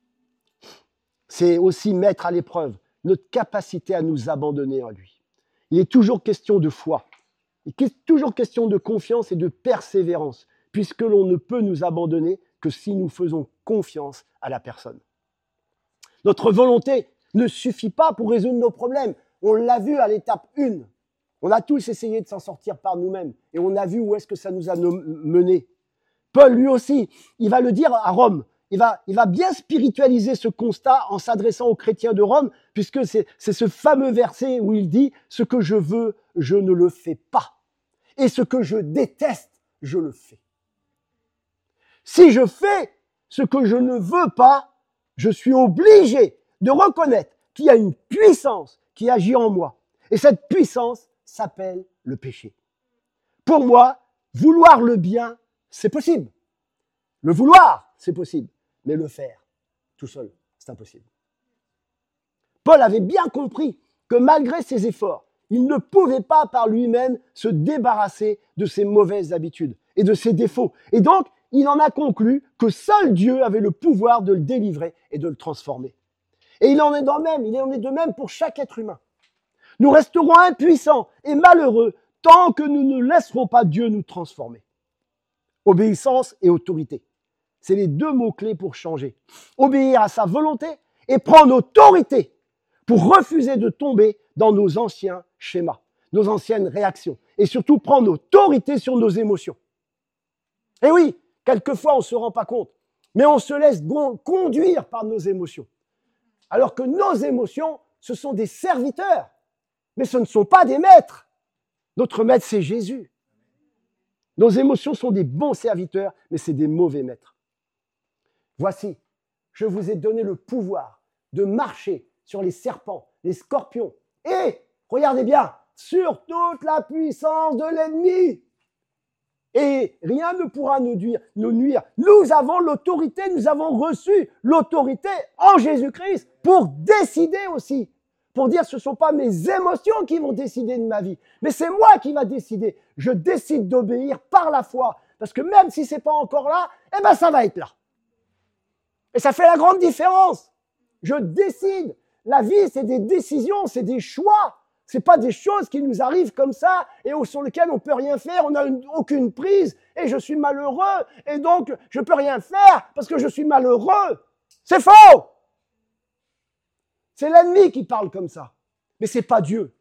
C'est aussi mettre à l'épreuve notre capacité à nous abandonner en lui. il est toujours question de foi. Il est toujours question de confiance et de persévérance, puisque l'on ne peut nous abandonner que si nous faisons confiance à la personne. Notre volonté ne suffit pas pour résoudre nos problèmes. On l'a vu à l'étape un. On a tous essayé de s'en sortir par nous-mêmes et on a vu où est-ce que ça nous a menés. Paul, lui aussi, il va le dire à Rome. Il va, il va bien spiritualiser ce constat en s'adressant aux chrétiens de Rome, puisque c'est, c'est ce fameux verset où il dit « Ce que je veux, je ne le fais pas. Et ce que je déteste, je le fais. » Si je fais ce que je ne veux pas, je suis obligé de reconnaître qu'il y a une puissance qui agit en moi. Et cette puissance s'appelle le péché. Pour moi, vouloir le bien, c'est possible. Le vouloir, c'est possible. Mais le faire, tout seul, c'est impossible. Paul avait bien compris que malgré ses efforts, il ne pouvait pas par lui-même se débarrasser de ses mauvaises habitudes et de ses défauts. Et donc, il en a conclu que seul Dieu avait le pouvoir de le délivrer et de le transformer. Et il en est de même, il en est de même pour chaque être humain. Nous resterons impuissants et malheureux tant que nous ne laisserons pas Dieu nous transformer. Obéissance et autorité. C'est les deux mots-clés pour changer. Obéir à sa volonté et prendre autorité pour refuser de tomber dans nos anciens schémas, nos anciennes réactions. Et surtout prendre autorité sur nos émotions. Et oui, quelquefois on ne se rend pas compte, mais on se laisse conduire par nos émotions. Alors que nos émotions, ce sont des serviteurs, mais ce ne sont pas des maîtres. Notre maître, c'est Jésus. Nos émotions sont des bons serviteurs, mais c'est des mauvais maîtres. Voici, je vous ai donné le pouvoir de marcher sur les serpents, les scorpions, et, regardez bien, sur toute la puissance de l'ennemi. Et rien ne pourra nous nuire. Nous nuire. Nous avons l'autorité, nous avons reçu l'autorité en Jésus-Christ pour décider aussi. Pour dire ce ne sont pas mes émotions qui vont décider de ma vie, mais c'est moi qui va décider. Je décide d'obéir par la foi, parce que même si ce n'est pas encore là, eh ben ça va être là. Et ça fait la grande différence. Je décide. La vie, c'est des décisions, c'est des choix. Ce n'est pas des choses qui nous arrivent comme ça et sur lesquelles on ne peut rien faire, on n'a aucune prise et je suis malheureux et donc je ne peux rien faire parce que je suis malheureux. C'est faux! C'est l'ennemi qui parle comme ça, mais ce n'est pas Dieu.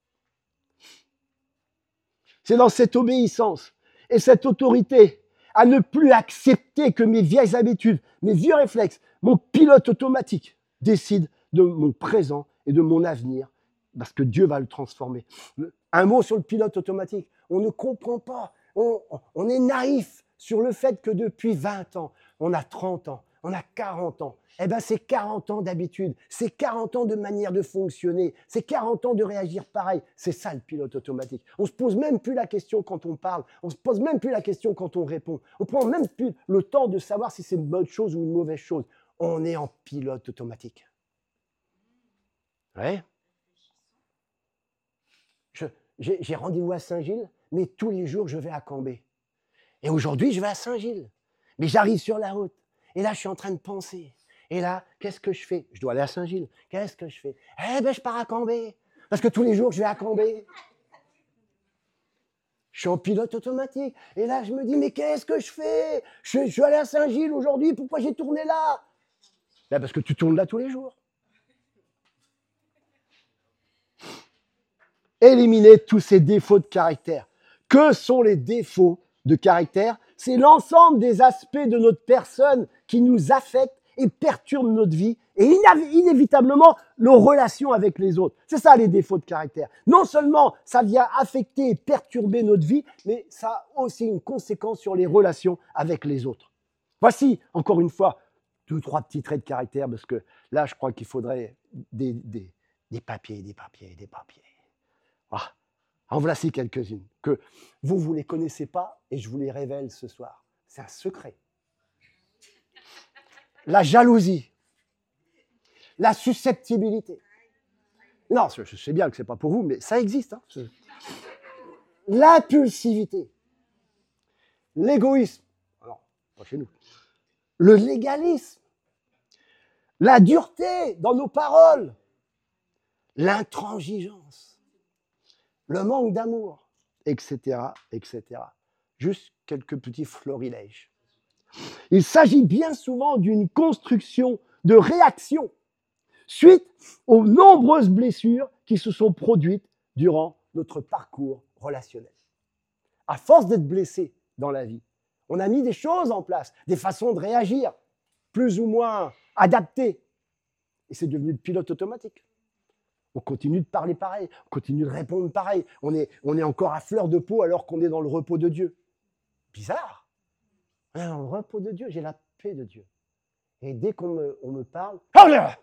C'est dans cette obéissance et cette autorité à ne plus accepter que mes vieilles habitudes, mes vieux réflexes, mon pilote automatique décide de mon présent et de mon avenir parce que Dieu va le transformer. Un mot sur le pilote automatique. On ne comprend pas. On, on est naïf sur le fait que depuis vingt ans, on a trente ans, on a quarante ans. Eh bien, c'est quarante ans d'habitude, c'est quarante ans de manière de fonctionner, c'est quarante ans de réagir pareil. C'est ça le pilote automatique. On ne se pose même plus la question quand on parle, on ne se pose même plus la question quand on répond. On ne prend même plus le temps de savoir si c'est une bonne chose ou une mauvaise chose. On est en pilote automatique. Ouais. Je, j'ai, j'ai rendez-vous à Saint-Gilles, mais tous les jours, je vais à Cambé. Et aujourd'hui, je vais à Saint-Gilles. Mais j'arrive sur la route. Et là, je suis en train de penser. Et là, qu'est-ce que je fais? Je dois aller à Saint-Gilles. Qu'est-ce que je fais? Eh bien, je pars à Cambé. Parce que tous les jours, je vais à Cambé. Je suis en pilote automatique. Et là, je me dis, mais qu'est-ce que je fais? je, je suis allé à Saint-Gilles aujourd'hui. Pourquoi j'ai tourné là? Là, parce que tu tournes là tous les jours. Éliminer tous ces défauts de caractère. Que sont les défauts de caractère? C'est l'ensemble des aspects de notre personne qui nous affectent et perturbent notre vie et inévitablement nos relations avec les autres. C'est ça les défauts de caractère. Non seulement ça vient affecter et perturber notre vie, mais ça a aussi une conséquence sur les relations avec les autres. Voici, encore une fois, deux, trois petits traits de caractère parce que là, je crois qu'il faudrait des, des, des papiers, des papiers, des papiers. Ah, en voici quelques-unes que vous, vous ne les connaissez pas et je vous les révèle ce soir. C'est un secret. La jalousie, la susceptibilité. Non, je sais bien que ce n'est pas pour vous, mais ça existe. Hein. L'impulsivité, l'égoïsme, alors, pas chez nous, le légalisme, la dureté dans nos paroles, l'intransigeance. le manque d'amour, et cetera, et cetera. Juste quelques petits florilèges. Il s'agit bien souvent d'une construction de réaction suite aux nombreuses blessures qui se sont produites durant notre parcours relationnel. À force d'être blessé dans la vie, on a mis des choses en place, des façons de réagir, plus ou moins adaptées. Et c'est devenu le pilote automatique. On continue de parler pareil, on continue de répondre pareil. On est, on est encore à fleur de peau alors qu'on est dans le repos de Dieu. Bizarre. Dans le repos de Dieu, j'ai la paix de Dieu. Et dès qu'on me, on me parle, oh là,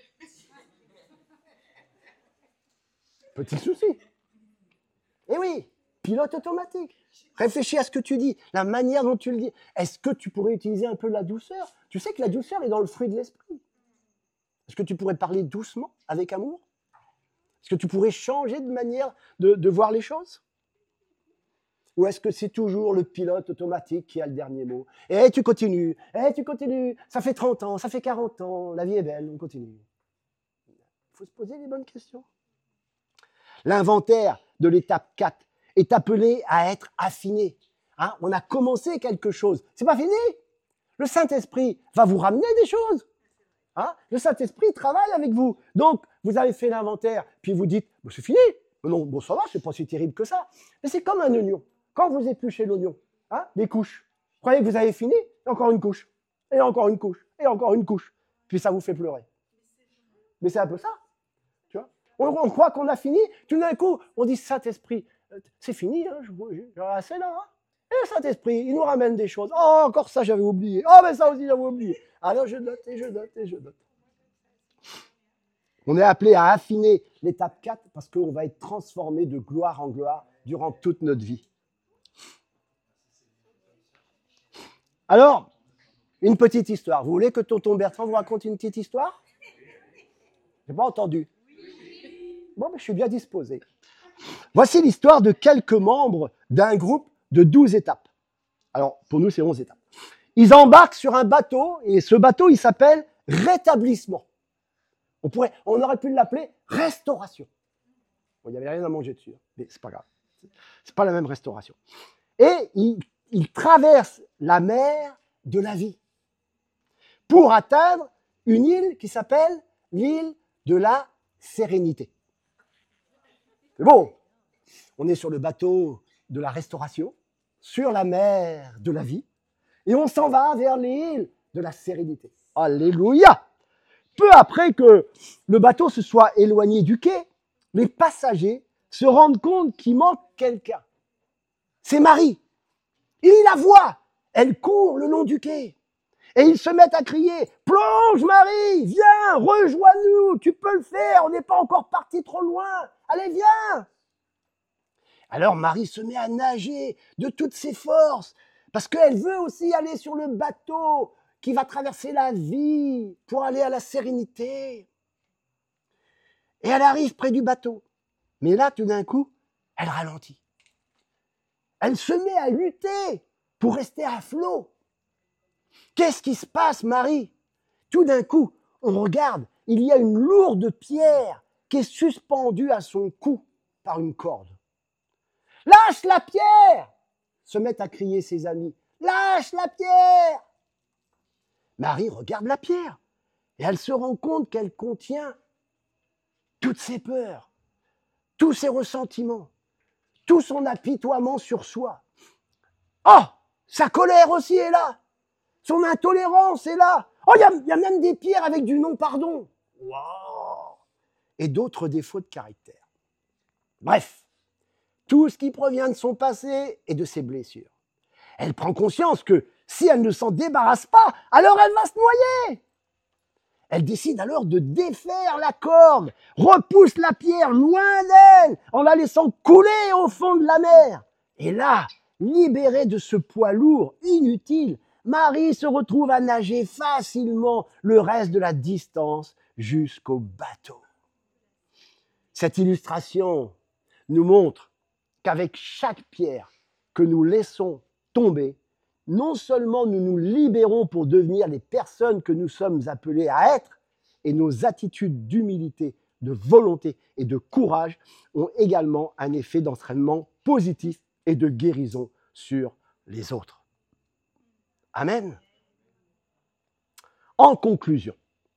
petit souci. Eh oui, pilote automatique. Réfléchis à ce que tu dis, la manière dont tu le dis. Est-ce que tu pourrais utiliser un peu de la douceur? Tu sais que la douceur est dans le fruit de l'esprit. Est-ce que tu pourrais parler doucement, avec amour? Est-ce que tu pourrais changer de manière de, de voir les choses? Ou est-ce que c'est toujours le pilote automatique qui a le dernier mot? Et tu continues, et tu continues, ça fait trente ans, ça fait quarante ans, la vie est belle, on continue. Il faut se poser les bonnes questions. L'inventaire de l'étape quatre est appelé à être affiné. Hein, on a commencé quelque chose, c'est pas fini. Le Saint-Esprit va vous ramener des choses. Hein, le Saint-Esprit travaille avec vous. Donc, vous avez fait l'inventaire, puis vous dites, bon, c'est fini. Non, bon, ça va, c'est pas si terrible que ça. Mais c'est comme un oignon. Quand vous épluchez l'oignon, hein, les couches, vous croyez que vous avez fini? Et encore une couche, et encore une couche, et encore une couche. Puis ça vous fait pleurer. Mais c'est un peu ça. Tu vois, on, on croit qu'on a fini, tout d'un coup, on dit Saint-Esprit, c'est fini, hein, j'ai assez là. Hein. Et le Saint-Esprit, il nous ramène des choses. Oh, encore ça, j'avais oublié. Oh, mais ça aussi, j'avais oublié. Alors je note, et je note, et je note. On est appelé à affiner l'étape quatre parce qu'on va être transformé de gloire en gloire durant toute notre vie. Alors, une petite histoire. Vous voulez que tonton Bertrand vous raconte une petite histoire? Je n'ai pas entendu. Bon, mais je suis bien disposé. Voici l'histoire de quelques membres d'un groupe de douze étapes. Alors, pour nous, c'est onze étapes. Ils embarquent sur un bateau, et ce bateau, il s'appelle Rétablissement. On, pourrait, on aurait pu l'appeler Restauration. Bon, il n'y avait rien à manger dessus, hein, mais c'est pas grave. C'est pas la même restauration. Et ils, ils traversent la mer de la vie pour atteindre une île qui s'appelle l'île de la Sérénité. C'est bon. On est sur le bateau de la Restauration, sur la mer de la vie, et on s'en va vers l'île de la Sérénité. Alléluia! Peu après que le bateau se soit éloigné du quai, les passagers se rendent compte qu'il manque quelqu'un. C'est Marie. Ils la voient. Elle court le long du quai. Et ils se mettent à crier « Plonge, Marie! Viens, rejoins-nous! Tu peux le faire! On n'est pas encore parti trop loin! Allez, viens !» Alors Marie se met à nager de toutes ses forces parce qu'elle veut aussi aller sur le bateau qui va traverser la vie pour aller à la sérénité. Et elle arrive près du bateau. Mais là, tout d'un coup, elle ralentit. Elle se met à lutter pour rester à flot. Qu'est-ce qui se passe, Marie? Tout d'un coup, on regarde, il y a une lourde pierre qui est suspendue à son cou par une corde. « Lâche la pierre !» se mettent à crier ses amis. « Lâche la pierre !» Marie regarde la pierre et elle se rend compte qu'elle contient toutes ses peurs, tous ses ressentiments, tout son apitoiement sur soi. Oh, sa colère aussi est là, son intolérance est là. Oh, il y, y a même des pierres avec du non-pardon. Wow. Et d'autres défauts de caractère. Bref, tout ce qui provient de son passé et de ses blessures. Elle prend conscience que si elle ne s'en débarrasse pas, alors elle va se noyer. Elle décide alors de défaire la corde, repousse la pierre loin d'elle en la laissant couler au fond de la mer. Et là, libérée de ce poids lourd, inutile, Marie se retrouve à nager facilement le reste de la distance jusqu'au bateau. Cette illustration nous montre qu'avec chaque pierre que nous laissons tomber, non seulement nous nous libérons pour devenir les personnes que nous sommes appelés à être, et nos attitudes d'humilité de volonté et de courage ont également un effet d'entraînement positif et de guérison sur les autres. Amen. En conclusion,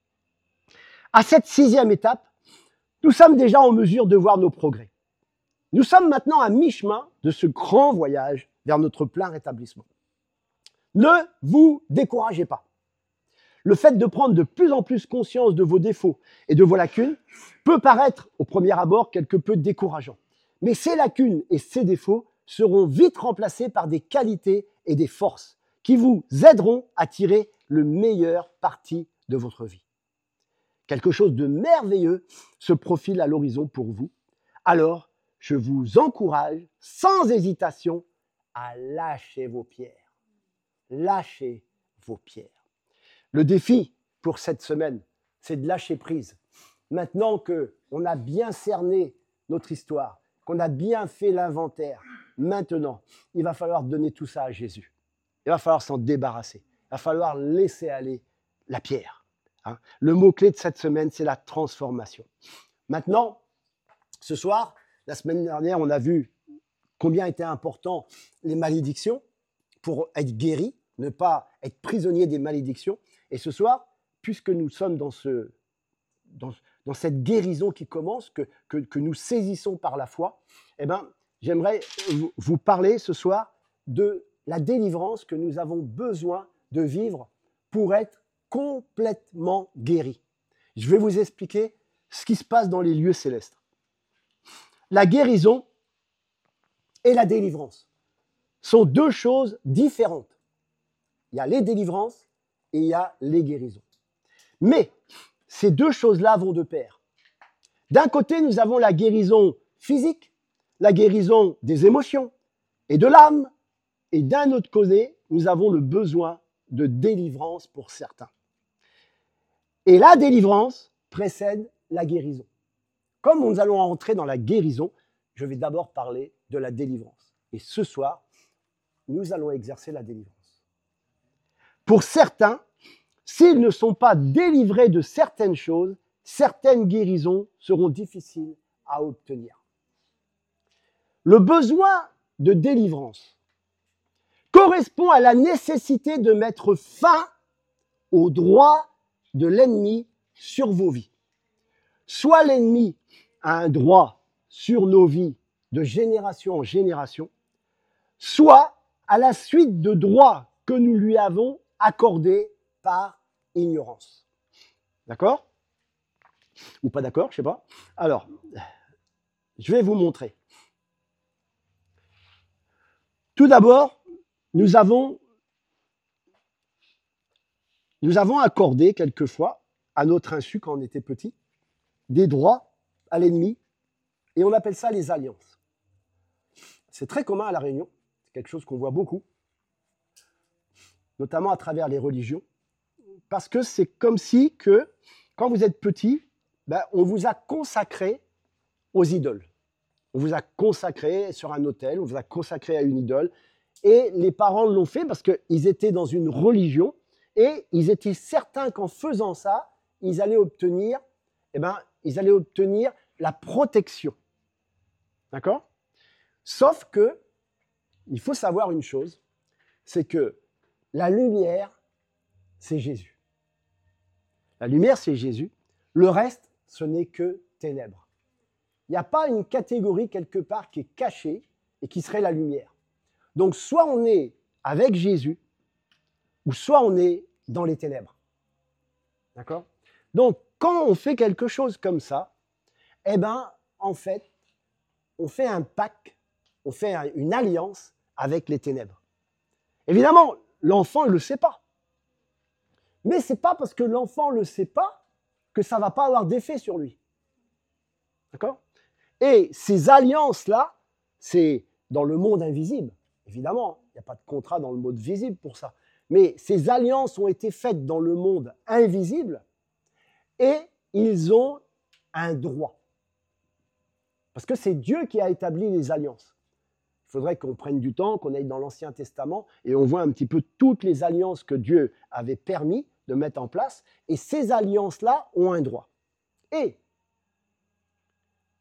à cette sixième étape, nous sommes déjà en mesure de voir nos progrès. Nous sommes maintenant à mi-chemin de ce grand voyage vers notre plein rétablissement. Ne vous découragez pas. Le fait de prendre de plus en plus conscience de vos défauts et de vos lacunes peut paraître au premier abord quelque peu décourageant. Mais ces lacunes et ces défauts seront vite remplacés par des qualités et des forces qui vous aideront à tirer le meilleur parti de votre vie. Quelque chose de merveilleux se profile à l'horizon pour vous. Alors, je vous encourage sans hésitation à lâcher vos pierres. Lâchez vos pierres. Le défi pour cette semaine, c'est de lâcher prise. Maintenant qu'on a bien cerné notre histoire, qu'on a bien fait l'inventaire, maintenant, il va falloir donner tout ça à Jésus. Il va falloir s'en débarrasser. Il va falloir laisser aller la pierre. Hein. Le mot-clé de cette semaine, c'est la transformation. Maintenant, ce soir, la semaine dernière, on a vu combien étaient importantes les malédictions pour être guéri, ne pas être prisonnier des malédictions. Et ce soir, puisque nous sommes dans, ce, dans, dans cette guérison qui commence, que, que, que nous saisissons par la foi, eh ben, j'aimerais vous parler ce soir de la délivrance que nous avons besoin de vivre pour être complètement guéris. Je vais vous expliquer ce qui se passe dans les lieux célestes. La guérison et la délivrance sont deux choses différentes. Il y a les délivrances et il y a les guérisons. Mais ces deux choses-là vont de pair. D'un côté, nous avons la guérison physique, la guérison des émotions et de l'âme. Et d'un autre côté, nous avons le besoin de délivrance pour certains. Et la délivrance précède la guérison. Comme nous allons entrer dans la guérison, je vais d'abord parler de la délivrance. Et ce soir, nous allons exercer la délivrance. Pour certains, s'ils ne sont pas délivrés de certaines choses, certaines guérisons seront difficiles à obtenir. Le besoin de délivrance correspond à la nécessité de mettre fin au droit de l'ennemi sur vos vies. Soit l'ennemi a un droit sur nos vies de génération en génération, soit à la suite de droits que nous lui avons accordés par ignorance. D'accord ? Ou pas d'accord, je ne sais pas. Alors, je vais vous montrer. Tout d'abord, nous avons, nous avons accordé quelquefois, à notre insu quand on était petit, des droits à l'ennemi, et on appelle ça les alliances. C'est très commun à La Réunion, c'est quelque chose qu'on voit beaucoup, notamment à travers les religions, parce que c'est comme si que, quand vous êtes petit, ben, on vous a consacré aux idoles. On vous a consacré sur un autel, on vous a consacré à une idole, et les parents l'ont fait parce qu'ils étaient dans une religion, et ils étaient certains qu'en faisant ça, ils allaient obtenir, eh ben, ils allaient obtenir la protection. D'accord ? Sauf que, il faut savoir une chose, c'est que la lumière, c'est Jésus. La lumière, c'est Jésus. Le reste, ce n'est que ténèbres. Il n'y a pas une catégorie quelque part qui est cachée et qui serait la lumière. Donc, soit on est avec Jésus, ou soit on est dans les ténèbres. D'accord ? Donc, quand on fait quelque chose comme ça, eh bien, en fait, on fait un pacte, on fait un, une alliance avec les ténèbres. Évidemment, l'enfant ne le sait pas. Mais ce n'est pas parce que l'enfant ne le sait pas que ça ne va pas avoir d'effet sur lui. D'accord ? Et ces alliances-là, c'est dans le monde invisible. Évidemment, il n'y a pas de contrat dans le monde visible pour ça. Mais ces alliances ont été faites dans le monde invisible et ils ont un droit. Parce que c'est Dieu qui a établi les alliances. Il faudrait qu'on prenne du temps, qu'on aille dans l'Ancien Testament et on voit un petit peu toutes les alliances que Dieu avait permis de mettre en place. Et ces alliances-là ont un droit. Et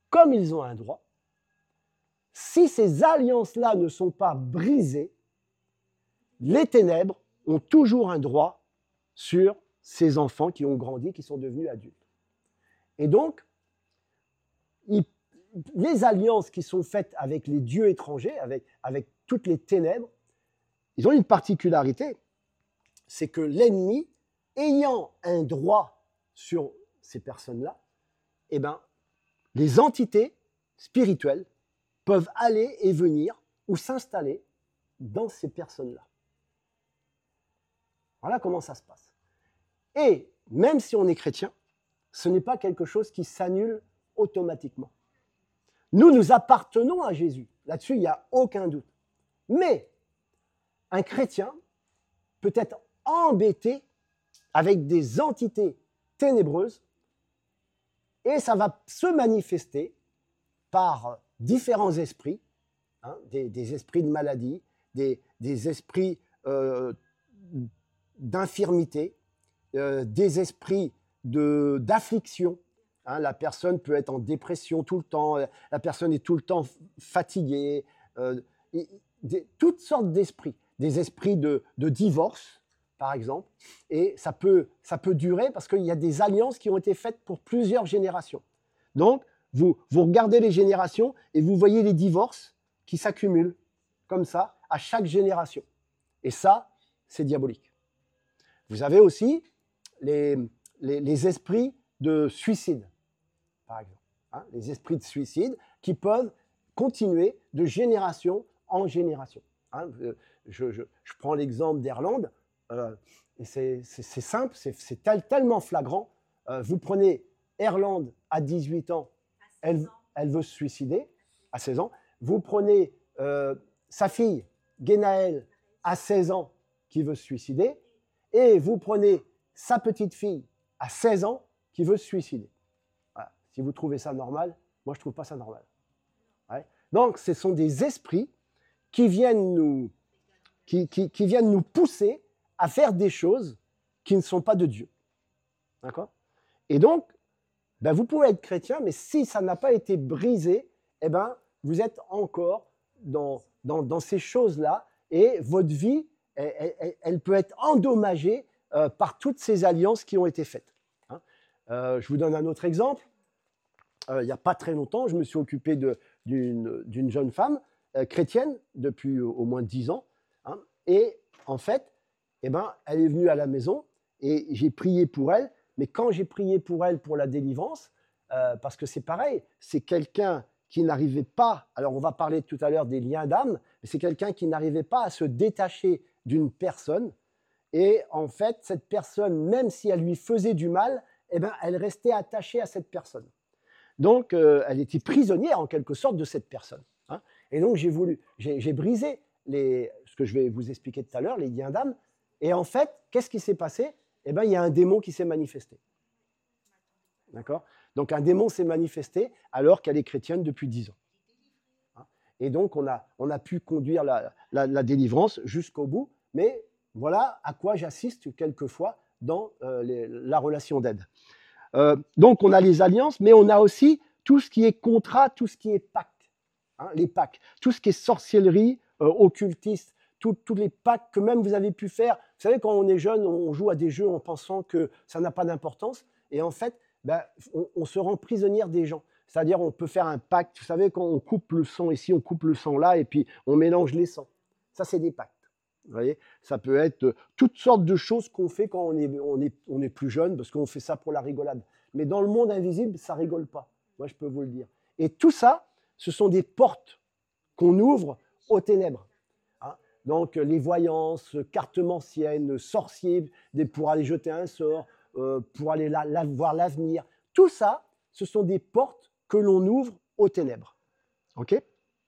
comme ils ont un droit, si ces alliances-là ne sont pas brisées, les ténèbres ont toujours un droit sur ces enfants qui ont grandi, qui sont devenus adultes. Et donc, il, les alliances qui sont faites avec les dieux étrangers, avec, avec toutes les ténèbres, ils ont une particularité, c'est que l'ennemi, ayant un droit sur ces personnes-là, eh ben, les entités spirituelles peuvent aller et venir ou s'installer dans ces personnes-là. Voilà comment ça se passe. Et même si on est chrétien, ce n'est pas quelque chose qui s'annule automatiquement. Nous, nous appartenons à Jésus. Là-dessus, il n'y a aucun doute. Mais un chrétien peut être embêté avec des entités ténébreuses et ça va se manifester par différents esprits, hein, des, des esprits de maladie, des, des esprits euh, d'infirmité, euh, des esprits de, d'affliction. Hein, la personne peut être en dépression tout le temps, la personne est tout le temps fatiguée, euh, et, des, toutes sortes d'esprits, des esprits de, de divorce, par exemple, et ça peut, ça peut durer parce qu'il y a des alliances qui ont été faites pour plusieurs générations. Donc, vous, vous regardez les générations et vous voyez les divorces qui s'accumulent comme ça à chaque génération. Et ça, c'est diabolique. Vous avez aussi les, les, les esprits de suicide, par exemple. Hein, les esprits de suicide qui peuvent continuer de génération en génération. Hein, je, je, je prends l'exemple d'Erland, euh, et c'est, c'est, c'est simple, c'est, c'est tel, tellement flagrant. Euh, vous prenez Erland à dix-huit ans, elle, elle veut se suicider, à seize ans. Vous prenez euh, sa fille, Genaël, à seize ans, qui veut se suicider, et vous prenez sa petite fille à seize ans qui veut se suicider. Voilà. Si vous trouvez ça normal, moi je ne trouve pas ça normal. Ouais. Donc ce sont des esprits qui viennent, nous, qui, qui, qui viennent nous pousser à faire des choses qui ne sont pas de Dieu. D'accord ? Et donc, ben vous pouvez être chrétien, mais si ça n'a pas été brisé, eh ben, vous êtes encore dans, dans, dans ces choses-là et votre vie, elle, elle, elle peut être endommagée euh, par toutes ces alliances qui ont été faites. Hein. Euh, je vous donne un autre exemple. Euh, il n'y a pas très longtemps, je me suis occupé de, d'une, d'une jeune femme euh, chrétienne depuis au moins dix ans. Hein, et en fait, eh ben, elle est venue à la maison et j'ai prié pour elle. Mais quand j'ai prié pour elle pour la délivrance, euh, parce que c'est pareil, c'est quelqu'un qui n'arrivait pas, alors on va parler tout à l'heure des liens d'âme, mais c'est quelqu'un qui n'arrivait pas à se détacher d'une personne. Et en fait, cette personne, même si elle lui faisait du mal, eh ben, elle restait attachée à cette personne. Donc, euh, elle était prisonnière en quelque sorte de cette personne. Hein. Et donc, j'ai voulu, j'ai, j'ai brisé les, ce que je vais vous expliquer tout à l'heure, les liens d'âme. Et en fait, qu'est-ce qui s'est passé ? Eh bien, il y a un démon qui s'est manifesté. D'accord ? Donc, un démon s'est manifesté alors qu'elle est chrétienne depuis dix ans. Et donc, on a, on a pu conduire la, la, la délivrance jusqu'au bout. Mais voilà à quoi j'assiste quelquefois dans euh, les, la relation d'aide. Euh, donc, on a les alliances, mais on a aussi tout ce qui est contrat, tout ce qui est pacte. Hein, les pactes. Tout ce qui est sorcellerie, euh, occultiste, tous les pactes que même vous avez pu faire. Vous savez, quand on est jeune, on joue à des jeux en pensant que ça n'a pas d'importance. Et en fait, ben, on, on se rend prisonnière des gens. C'est-à-dire, on peut faire un pacte. Vous savez, quand on coupe le sang ici, on coupe le sang là, et puis on mélange les sangs. Ça, c'est des pactes. Vous voyez, ça peut être toutes sortes de choses qu'on fait quand on est, on est, on est plus jeune, parce qu'on fait ça pour la rigolade. Mais dans le monde invisible, ça ne rigole pas. Moi, je peux vous le dire. Et tout ça, ce sont des portes qu'on ouvre aux ténèbres. Donc, les voyances, cartomanciennes, sorciers, pour aller jeter un sort, euh, pour aller la, la, voir l'avenir. Tout ça, ce sont des portes que l'on ouvre aux ténèbres. Okay ?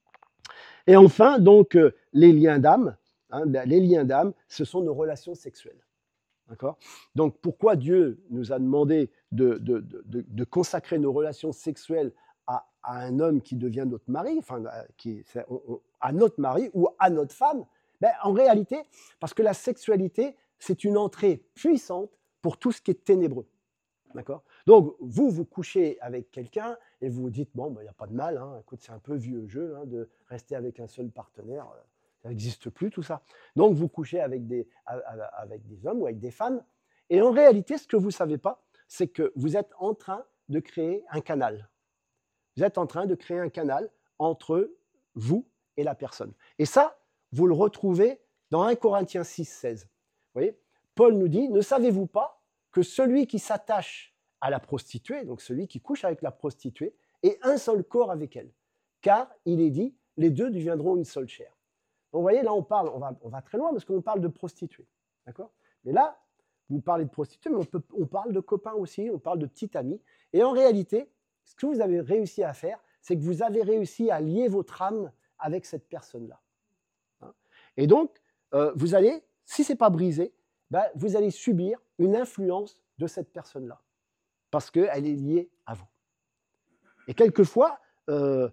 Et enfin, donc, euh, les liens d'âme. Hein, ben, les liens d'âme, ce sont nos relations sexuelles. D'accord ? Donc, pourquoi Dieu nous a demandé de, de, de, de consacrer nos relations sexuelles à, à un homme qui devient notre mari, enfin, qui, à notre mari ou à notre femme ? Ben, en réalité, parce que la sexualité, c'est une entrée puissante pour tout ce qui est ténébreux. D'accord ? Donc, vous, vous couchez avec quelqu'un et vous vous dites, bon, il ben, n'y a pas de mal, hein, écoute, c'est un peu vieux jeu hein, de rester avec un seul partenaire, ça n'existe plus tout ça. Donc, vous couchez avec des, avec des hommes ou avec des femmes, et en réalité, ce que vous ne savez pas, c'est que vous êtes en train de créer un canal. Vous êtes en train de créer un canal entre vous et la personne. Et ça, vous le retrouvez dans un Corinthiens six, seize. Vous voyez, Paul nous dit, ne savez-vous pas que celui qui s'attache à la prostituée, donc celui qui couche avec la prostituée, est un seul corps avec elle. Car il est dit, les deux deviendront une seule chair. Donc vous voyez, là on parle, on va, on va très loin parce qu'on parle de prostituée. D'accord ? Mais là, vous parlez de prostituée, mais on, peut, on parle de copains aussi, on parle de petits amis. Et en réalité, ce que vous avez réussi à faire, c'est que vous avez réussi à lier votre âme avec cette personne-là. Hein ? Et donc, euh, vous allez, si ce n'est pas brisé, ben, vous allez subir une influence de cette personne-là, parce qu'elle est liée à vous. Et quelquefois, euh,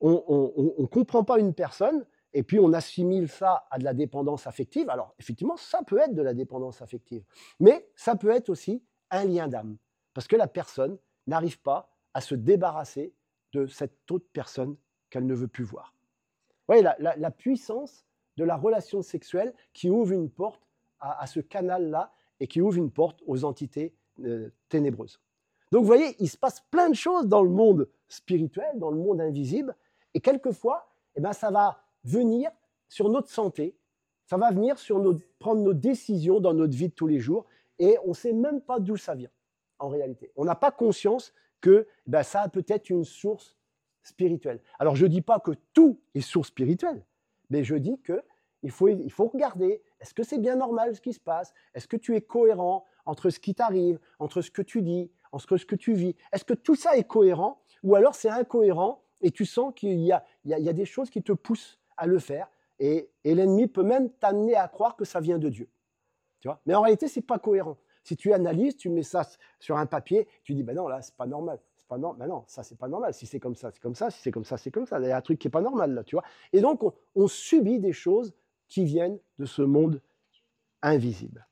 on ne comprend pas une personne, et puis on assimile ça à de la dépendance affective. Alors, effectivement, ça peut être de la dépendance affective, mais ça peut être aussi un lien d'âme, parce que la personne n'arrive pas à se débarrasser de cette autre personne qu'elle ne veut plus voir. Vous voyez, la, la, la puissance de la relation sexuelle qui ouvre une porte à, à ce canal-là et qui ouvre une porte aux entités euh, ténébreuses. Donc, vous voyez, il se passe plein de choses dans le monde spirituel, dans le monde invisible, et quelquefois, eh ben, ça va venir sur notre santé, ça va venir sur notre, prendre nos décisions dans notre vie de tous les jours, et on ne sait même pas d'où ça vient, en réalité. On n'a pas conscience que ben, ça a peut-être une source spirituelle. Alors, je ne dis pas que tout est source spirituelle, mais je dis qu'il faut, il faut regarder, est-ce que c'est bien normal ce qui se passe? Est-ce que tu es cohérent entre ce qui t'arrive, entre ce que tu dis, entre ce que tu vis? Est-ce que tout ça est cohérent? Ou alors c'est incohérent et tu sens qu'il y a, il y a, il y a des choses qui te poussent à le faire, et, et l'ennemi peut même t'amener à croire que ça vient de Dieu. Tu vois? Mais en réalité, ce n'est pas cohérent. Si tu analyses, tu mets ça sur un papier, tu dis, ben non, là, c'est pas normal. C'est pas no- ben non, ça, c'est pas normal. Si c'est comme ça, c'est comme ça. Si c'est comme ça, c'est comme ça. Il y a un truc qui n'est pas normal, là, tu vois. Et donc, on, on subit des choses qui viennent de ce monde invisible.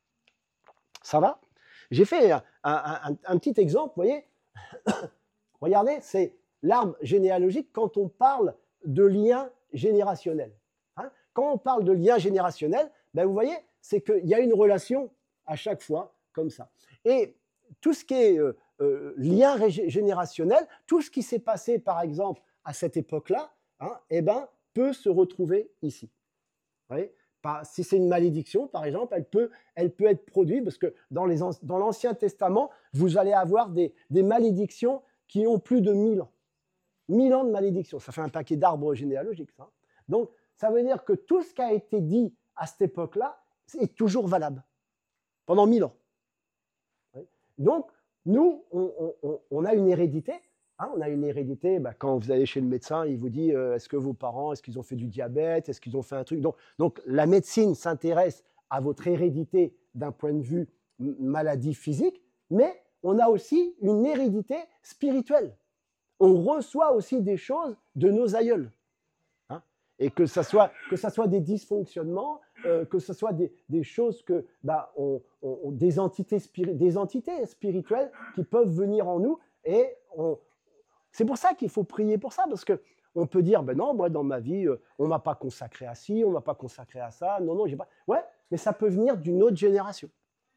Ça va? J'ai fait un, un, un, un petit exemple, vous voyez. Regardez, c'est l'arbre généalogique quand on parle de lien générationnel. Hein? Quand on parle de lien générationnel, ben vous voyez, c'est qu'il y a une relation à chaque fois comme ça. Et tout ce qui est euh, euh, lien générationnel, tout ce qui s'est passé, par exemple, à cette époque-là, hein, eh ben, peut se retrouver ici. Vous voyez? Si c'est une malédiction, par exemple, elle peut, elle peut être produite, parce que dans, les, dans l'Ancien Testament, vous allez avoir des, des malédictions qui ont plus de mille ans. Mille ans de malédiction, ça fait un paquet d'arbres généalogiques, ça. Donc, ça veut dire que tout ce qui a été dit à cette époque-là est toujours valable, pendant mille ans. Donc, nous, on, on, on a une hérédité. Hein, on a une hérédité, bah, quand vous allez chez le médecin, il vous dit euh, est-ce que vos parents, est-ce qu'ils ont fait du diabète, est-ce qu'ils ont fait un truc. Donc, donc la médecine s'intéresse à votre hérédité d'un point de vue maladie physique, mais on a aussi une hérédité spirituelle. On reçoit aussi des choses de nos aïeuls. Hein, et que ce soit, que ça soit des dysfonctionnements, euh, que ce soit des, des choses que, bah, on, on, des, entités spiri- des entités spirituelles qui peuvent venir en nous, et on. C'est pour ça qu'il faut prier pour ça, parce qu'on peut dire, ben non, moi dans ma vie, euh, on ne m'a pas consacré à ci, on ne m'a pas consacré à ça, non, non, j'ai pas. Ouais, mais ça peut venir d'une autre génération.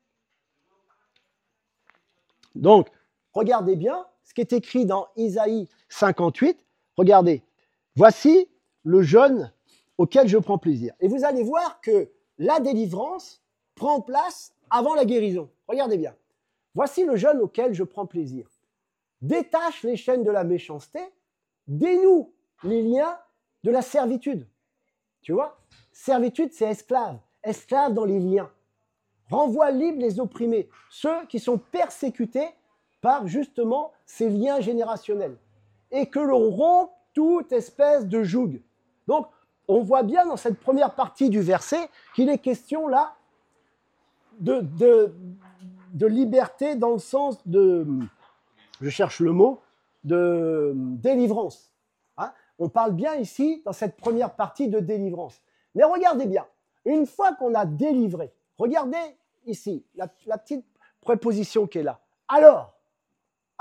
Donc, regardez bien ce qui est écrit dans Isaïe cinquante-huit. Regardez, voici le jeûne auquel je prends plaisir. Et vous allez voir que la délivrance prend place avant la guérison. Regardez bien. Voici le jeûne auquel je prends plaisir. Détache les chaînes de la méchanceté, dénoue les liens de la servitude. Tu vois, servitude, c'est esclave. Esclave dans les liens. Renvoie libre les opprimés, ceux qui sont persécutés par justement ces liens générationnels. Et que l'on rompt toute espèce de joug. Donc, on voit bien dans cette première partie du verset qu'il est question là de, de, de liberté dans le sens de... je cherche le mot, de délivrance. Hein? On parle bien ici, dans cette première partie, de délivrance. Mais regardez bien, une fois qu'on a délivré, regardez ici, la, la petite préposition qui est là. Alors,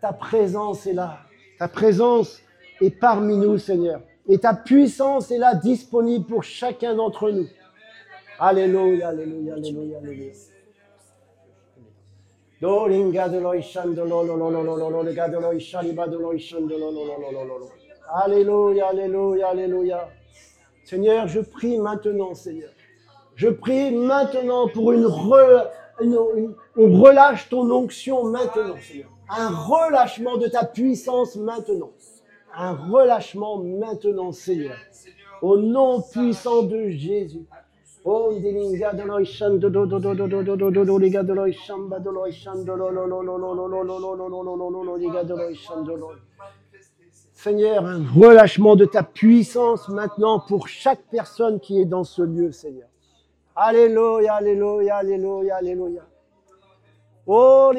ta présence est là. Ta présence est parmi nous, Seigneur. Et ta puissance est là, disponible pour chacun d'entre nous. Alléluia, alléluia, alléluia, alléluia. Alléluia, alléluia, alléluia. Seigneur, je prie maintenant, Seigneur. Je prie maintenant pour une, re, une, une on relâche ton onction maintenant, Seigneur. Un relâchement de ta puissance maintenant. Un relâchement maintenant, Seigneur. Au nom puissant de Jésus. Oh, Seigneur, un relâchement de ta puissance maintenant pour chaque personne qui est dans ce lieu, Seigneur. Alléluia, alléluia, alléluia, alléluia. Oh,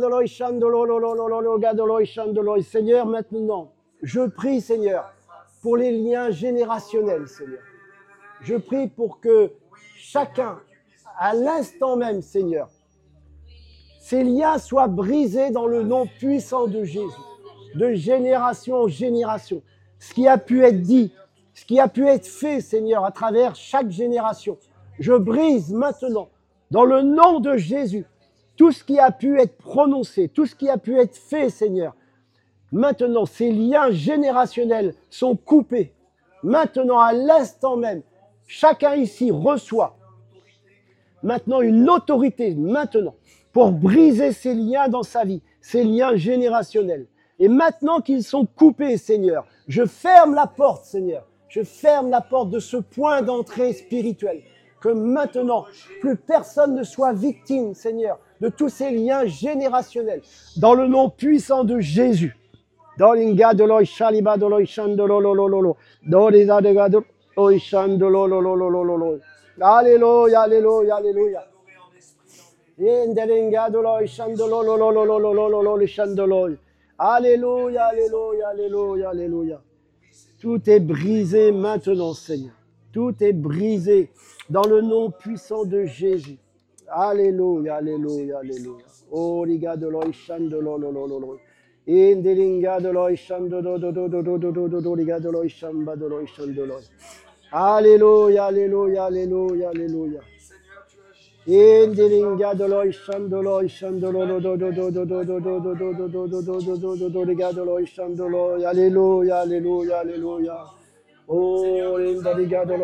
Seigneur, maintenant, je prie, Seigneur, pour les liens générationnels, Seigneur. Je prie pour que chacun, à l'instant même, Seigneur, ces liens soient brisés dans le nom puissant de Jésus, de génération en génération. Ce qui a pu être dit, ce qui a pu être fait, Seigneur, à travers chaque génération, je brise maintenant, dans le nom de Jésus, tout ce qui a pu être prononcé, tout ce qui a pu être fait, Seigneur. Maintenant, ces liens générationnels sont coupés. Maintenant, à l'instant même, chacun ici reçoit maintenant une autorité, maintenant, pour briser ces liens dans sa vie, ces liens générationnels. Et maintenant qu'ils sont coupés, Seigneur, je ferme la porte, Seigneur. Je ferme la porte de ce point d'entrée spirituel. Que maintenant, plus personne ne soit victime, Seigneur, de tous ces liens générationnels. Dans le nom puissant de Jésus. Alléluia, alléluia, alléluia. Alléluia, alléluia, alléluia, alléluia. Tout est brisé maintenant, Seigneur. Tout est brisé dans le nom puissant de Jésus. Alléluia, alléluia, alléluia. Oh, les gars de l'Oishandololololol. Indelinga de l'Oishandolololololol. Les gars de l'Oishandololololol. Alléluia, alléluia, alléluia, alléluia. Indelinga de l'Oishandolololololol. Les gars de l'Oishandolololol. Alléluia, alléluia, alléluia. Oh, les gars de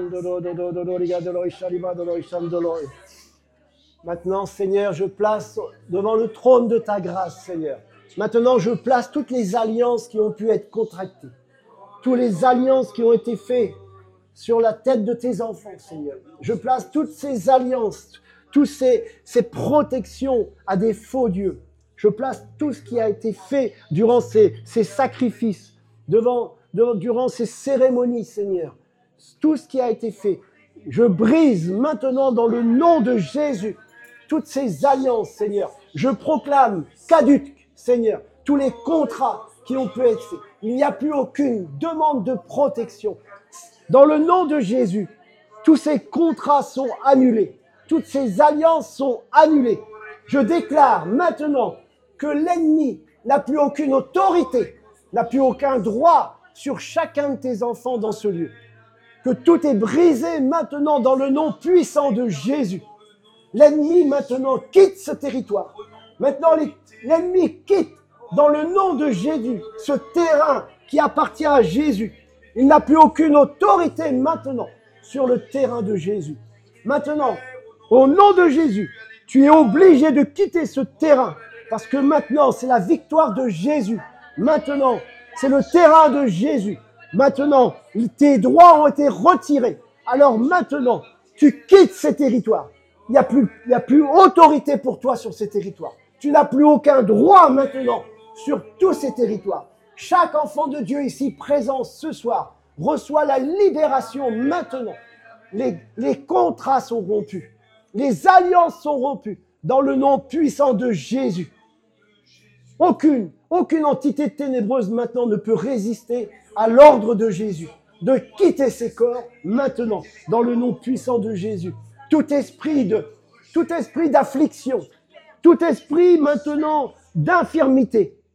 l'Oishandolololol. Maintenant, Seigneur, je place devant le trône de ta grâce, Seigneur. Maintenant, je place toutes les alliances qui ont pu être contractées. Toutes les alliances qui ont été faites sur la tête de tes enfants, Seigneur. Je place toutes ces alliances, toutes ces, ces protections à des faux dieux. Je place tout ce qui a été fait durant ces, ces sacrifices, devant, de, durant ces cérémonies, Seigneur. Tout ce qui a été fait. Je brise maintenant dans le nom de Jésus toutes ces alliances, Seigneur. Je proclame caduques, Seigneur, tous les contrats qui ont pu être faits. Il n'y a plus aucune demande de protection. Dans le nom de Jésus, tous ces contrats sont annulés. Toutes ces alliances sont annulées. Je déclare maintenant que l'ennemi n'a plus aucune autorité, n'a plus aucun droit sur chacun de tes enfants dans ce lieu. Que tout est brisé maintenant dans le nom puissant de Jésus. L'ennemi maintenant quitte ce territoire. Maintenant, l'ennemi quitte dans le nom de Jésus ce terrain qui appartient à Jésus. Il n'a plus aucune autorité maintenant sur le terrain de Jésus. Maintenant, au nom de Jésus, tu es obligé de quitter ce terrain parce que maintenant, c'est la victoire de Jésus. Maintenant, c'est le terrain de Jésus. Maintenant, tes droits ont été retirés. Alors maintenant, tu quittes ces territoires. Il n'y a plus, il n'y a plus autorité pour toi sur ces territoires. Tu n'as plus aucun droit maintenant sur tous ces territoires. Chaque enfant de Dieu ici présent ce soir reçoit la libération maintenant. Les, les contrats sont rompus. Les alliances sont rompues dans le nom puissant de Jésus. Aucune, aucune entité ténébreuse maintenant ne peut résister à l'ordre de Jésus de quitter ses corps maintenant dans le nom puissant de Jésus. Tout esprit de, tout esprit d'affliction, tout esprit maintenant d'infirmité,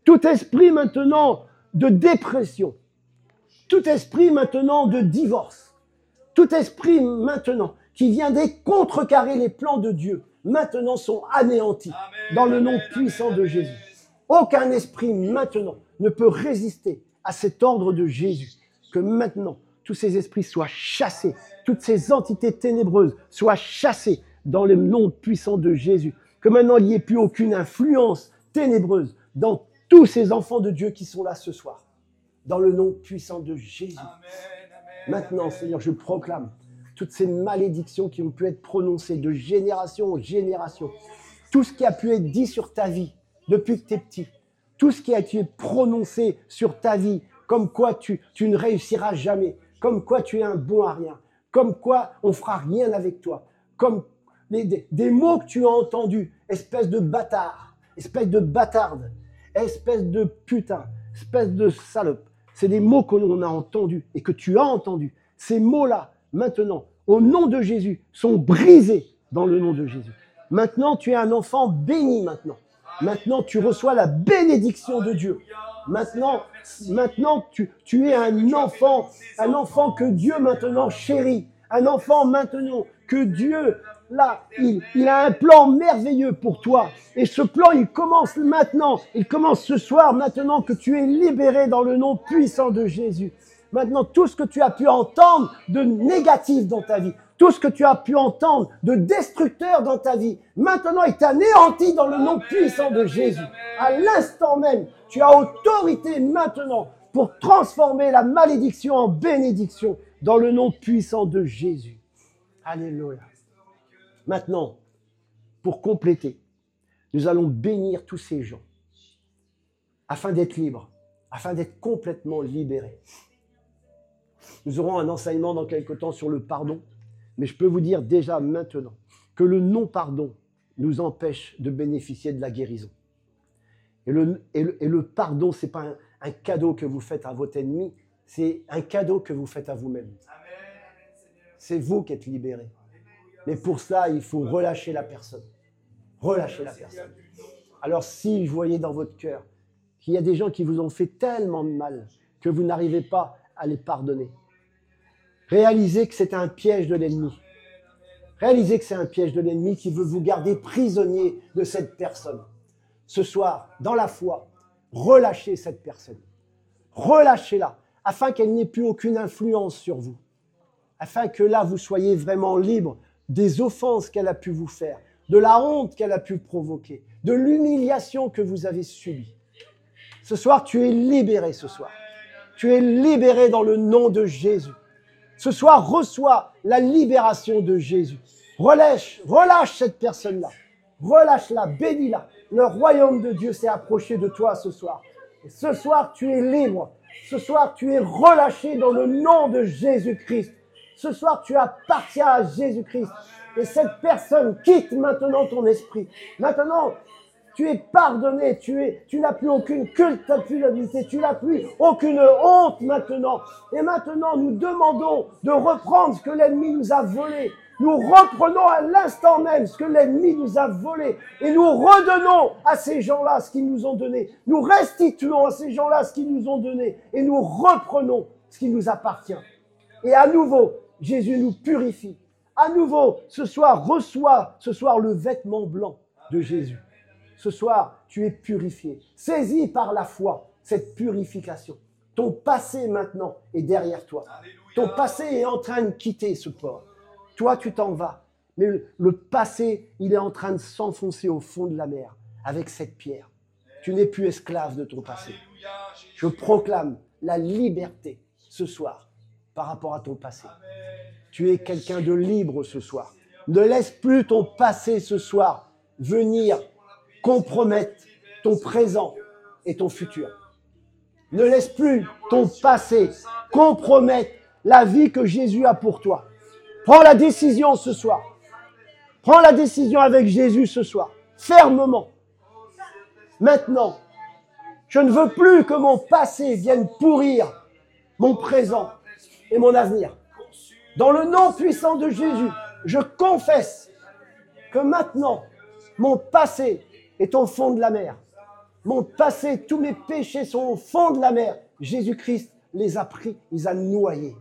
Tout esprit maintenant de dépression, tout esprit maintenant de divorce, tout esprit maintenant qui vient des contrecarrer les plans de Dieu, maintenant sont anéantis dans le nom puissant de Jésus. Aucun esprit maintenant ne peut résister à cet ordre de Jésus. Que maintenant, tous ces esprits soient chassés, toutes ces entités ténébreuses soient chassées dans le nom puissant de Jésus. Que maintenant, il n'y ait plus aucune influence ténébreuse dans tous ces enfants de Dieu qui sont là ce soir. Dans le nom puissant de Jésus. Maintenant, Seigneur, je proclame toutes ces malédictions qui ont pu être prononcées de génération en génération. Tout ce qui a pu être dit sur ta vie depuis que tu es petit. Tout ce qui a été prononcé sur ta vie, comme quoi tu, tu ne réussiras jamais, comme quoi tu es un bon à rien, comme quoi on fera rien avec toi, comme les, des, des mots que tu as entendus, espèce de bâtard, espèce de bâtarde, espèce de putain, espèce de salope. C'est des mots que l'on a entendus et que tu as entendus. Ces mots-là, maintenant, au nom de Jésus, sont brisés dans le nom de Jésus. Maintenant, tu es un enfant béni maintenant. Maintenant, tu reçois la bénédiction de Dieu. Maintenant, maintenant tu, tu es un enfant, un enfant que Dieu maintenant chérit. Un enfant maintenant que Dieu, là, il, il a un plan merveilleux pour toi. Et ce plan, il commence maintenant. Il commence ce soir, maintenant que tu es libéré dans le nom puissant de Jésus. Maintenant, tout ce que tu as pu entendre de négatif dans ta vie, tout ce que tu as pu entendre de destructeur dans ta vie, maintenant est anéanti dans le nom puissant de Jésus. À l'instant même, tu as autorité maintenant pour transformer la malédiction en bénédiction dans le nom puissant de Jésus. Alléluia. Maintenant, pour compléter, nous allons bénir tous ces gens afin d'être libres, afin d'être complètement libérés. Nous aurons un enseignement dans quelque temps sur le pardon, mais je peux vous dire déjà maintenant que le non-pardon nous empêche de bénéficier de la guérison. Et le, et le, et le pardon, ce n'est pas un, un cadeau que vous faites à votre ennemi, c'est un cadeau que vous faites à vous-même. C'est vous qui êtes libérés. Mais pour ça, il faut relâcher la personne. Relâcher la personne. Alors si vous voyez dans votre cœur qu'il y a des gens qui vous ont fait tellement de mal que vous n'arrivez pas à les pardonner, réalisez que c'est un piège de l'ennemi. Réalisez que c'est un piège de l'ennemi qui veut vous garder prisonnier de cette personne. Ce soir, dans la foi, relâchez cette personne. Relâchez-la, afin qu'elle n'ait plus aucune influence sur vous. Afin que là, vous soyez vraiment libre des offenses qu'elle a pu vous faire, de la honte qu'elle a pu provoquer, de l'humiliation que vous avez subie. Ce soir, tu es libéré ce soir. Tu es libéré dans le nom de Jésus. Ce soir, reçois la libération de Jésus. Relâche, relâche cette personne-là. Relâche-la, bénis-la. Le royaume de Dieu s'est approché de toi ce soir. Et ce soir, tu es libre. Ce soir, tu es relâché dans le nom de Jésus-Christ. Ce soir, tu appartiens à Jésus-Christ. Et cette personne quitte maintenant ton esprit. Maintenant, tu es pardonné, tu es, tu n'as plus aucune culpabilité, tu n'as plus aucune honte maintenant. Et maintenant, nous demandons de reprendre ce que l'ennemi nous a volé. Nous reprenons à l'instant même ce que l'ennemi nous a volé. Et nous redonnons à ces gens-là ce qu'ils nous ont donné. Nous restituons à ces gens-là ce qu'ils nous ont donné. Et nous reprenons ce qui nous appartient. Et à nouveau, Jésus nous purifie. À nouveau, ce soir, reçois ce soir le vêtement blanc de Jésus. Ce soir, tu es purifié. Saisis par la foi cette purification. Ton passé maintenant est derrière toi. Ton passé est en train de quitter ce corps. Toi, tu t'en vas. Mais le, le passé, il est en train de s'enfoncer au fond de la mer avec cette pierre. Tu n'es plus esclave de ton passé. Je proclame la liberté ce soir par rapport à ton passé. Tu es quelqu'un de libre ce soir. Ne laisse plus ton passé ce soir venir compromettre ton présent et ton futur. Ne laisse plus ton passé compromettre la vie que Jésus a pour toi. Prends la décision ce soir. Prends la décision avec Jésus ce soir. Fermement. Maintenant, je ne veux plus que mon passé vienne pourrir mon présent et mon avenir. Dans le nom puissant de Jésus, je confesse que maintenant, mon passé est au fond de la mer. Mon passé, tous mes péchés sont au fond de la mer. Jésus-Christ les a pris, les a noyés.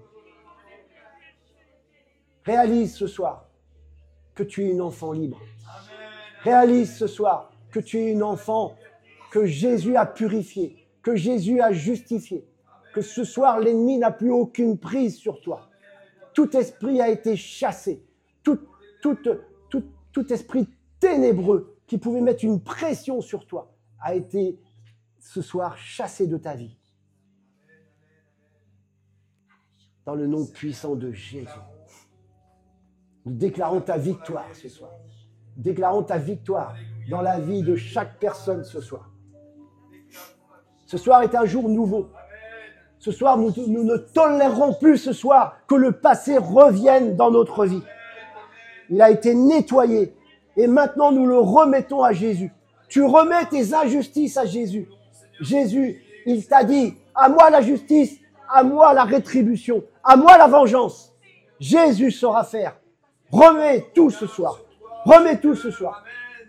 Réalise ce soir que tu es une enfant libre. Réalise ce soir que tu es une enfant que Jésus a purifiée, que Jésus a justifiée, que ce soir l'ennemi n'a plus aucune prise sur toi. Tout esprit a été chassé, tout, tout, tout, tout esprit ténébreux qui pouvait mettre une pression sur toi a été ce soir chassé de ta vie. Dans le nom puissant de Jésus. Nous déclarons ta victoire ce soir. Déclarons ta victoire dans la vie de chaque personne ce soir. Ce soir est un jour nouveau. Ce soir, nous, nous ne tolérerons plus ce soir que le passé revienne dans notre vie. Il a été nettoyé et maintenant nous le remettons à Jésus. Tu remets tes injustices à Jésus. Jésus, il t'a dit, à moi la justice, à moi la rétribution, à moi la vengeance. Jésus saura faire. Remets tout ce soir. Remets tout ce soir.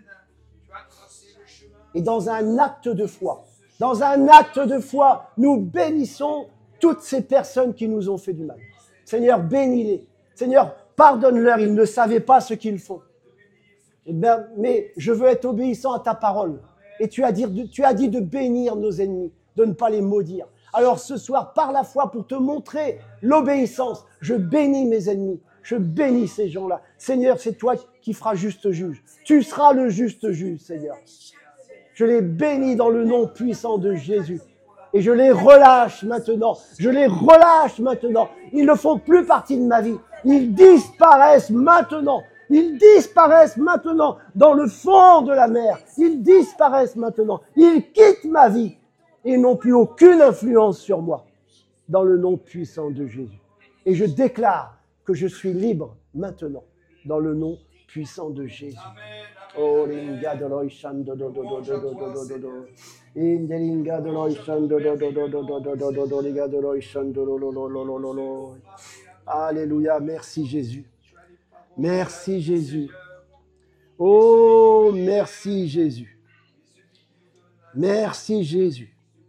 Et dans un acte de foi, dans un acte de foi, nous bénissons toutes ces personnes qui nous ont fait du mal. Seigneur, bénis-les. Seigneur, pardonne-leur, ils ne savaient pas ce qu'ils font. Eh bien, mais je veux être obéissant à ta parole. Et tu as dit, tu as dit de bénir nos ennemis, de ne pas les maudire. Alors ce soir, par la foi, pour te montrer l'obéissance, je bénis mes ennemis. Je bénis ces gens-là. Seigneur, c'est toi qui feras juste juge. Tu seras le juste juge, Seigneur. Je les bénis dans le nom puissant de Jésus. Et je les relâche maintenant. Je les relâche maintenant. Ils ne font plus partie de ma vie. Ils disparaissent maintenant. Ils disparaissent maintenant dans le fond de la mer. Ils disparaissent maintenant. Ils quittent ma vie. Ils n'ont plus aucune influence sur moi. Dans le nom puissant de Jésus. Et je déclare que je suis libre maintenant. Dans le nom puissant de Jésus. Oh, linga de l'oishan do do do do do do do do do. Indelinga de l'oishan do do do do do do do do do do linga de l'oishan do lo lo lo lo lo lo lo. Alléluia, merci Jésus. Merci Jésus. Oh, merci Jésus. Merci Jésus.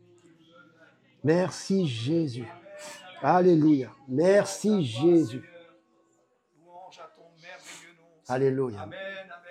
Merci Jésus. Alléluia. Merci Jésus. Alléluia.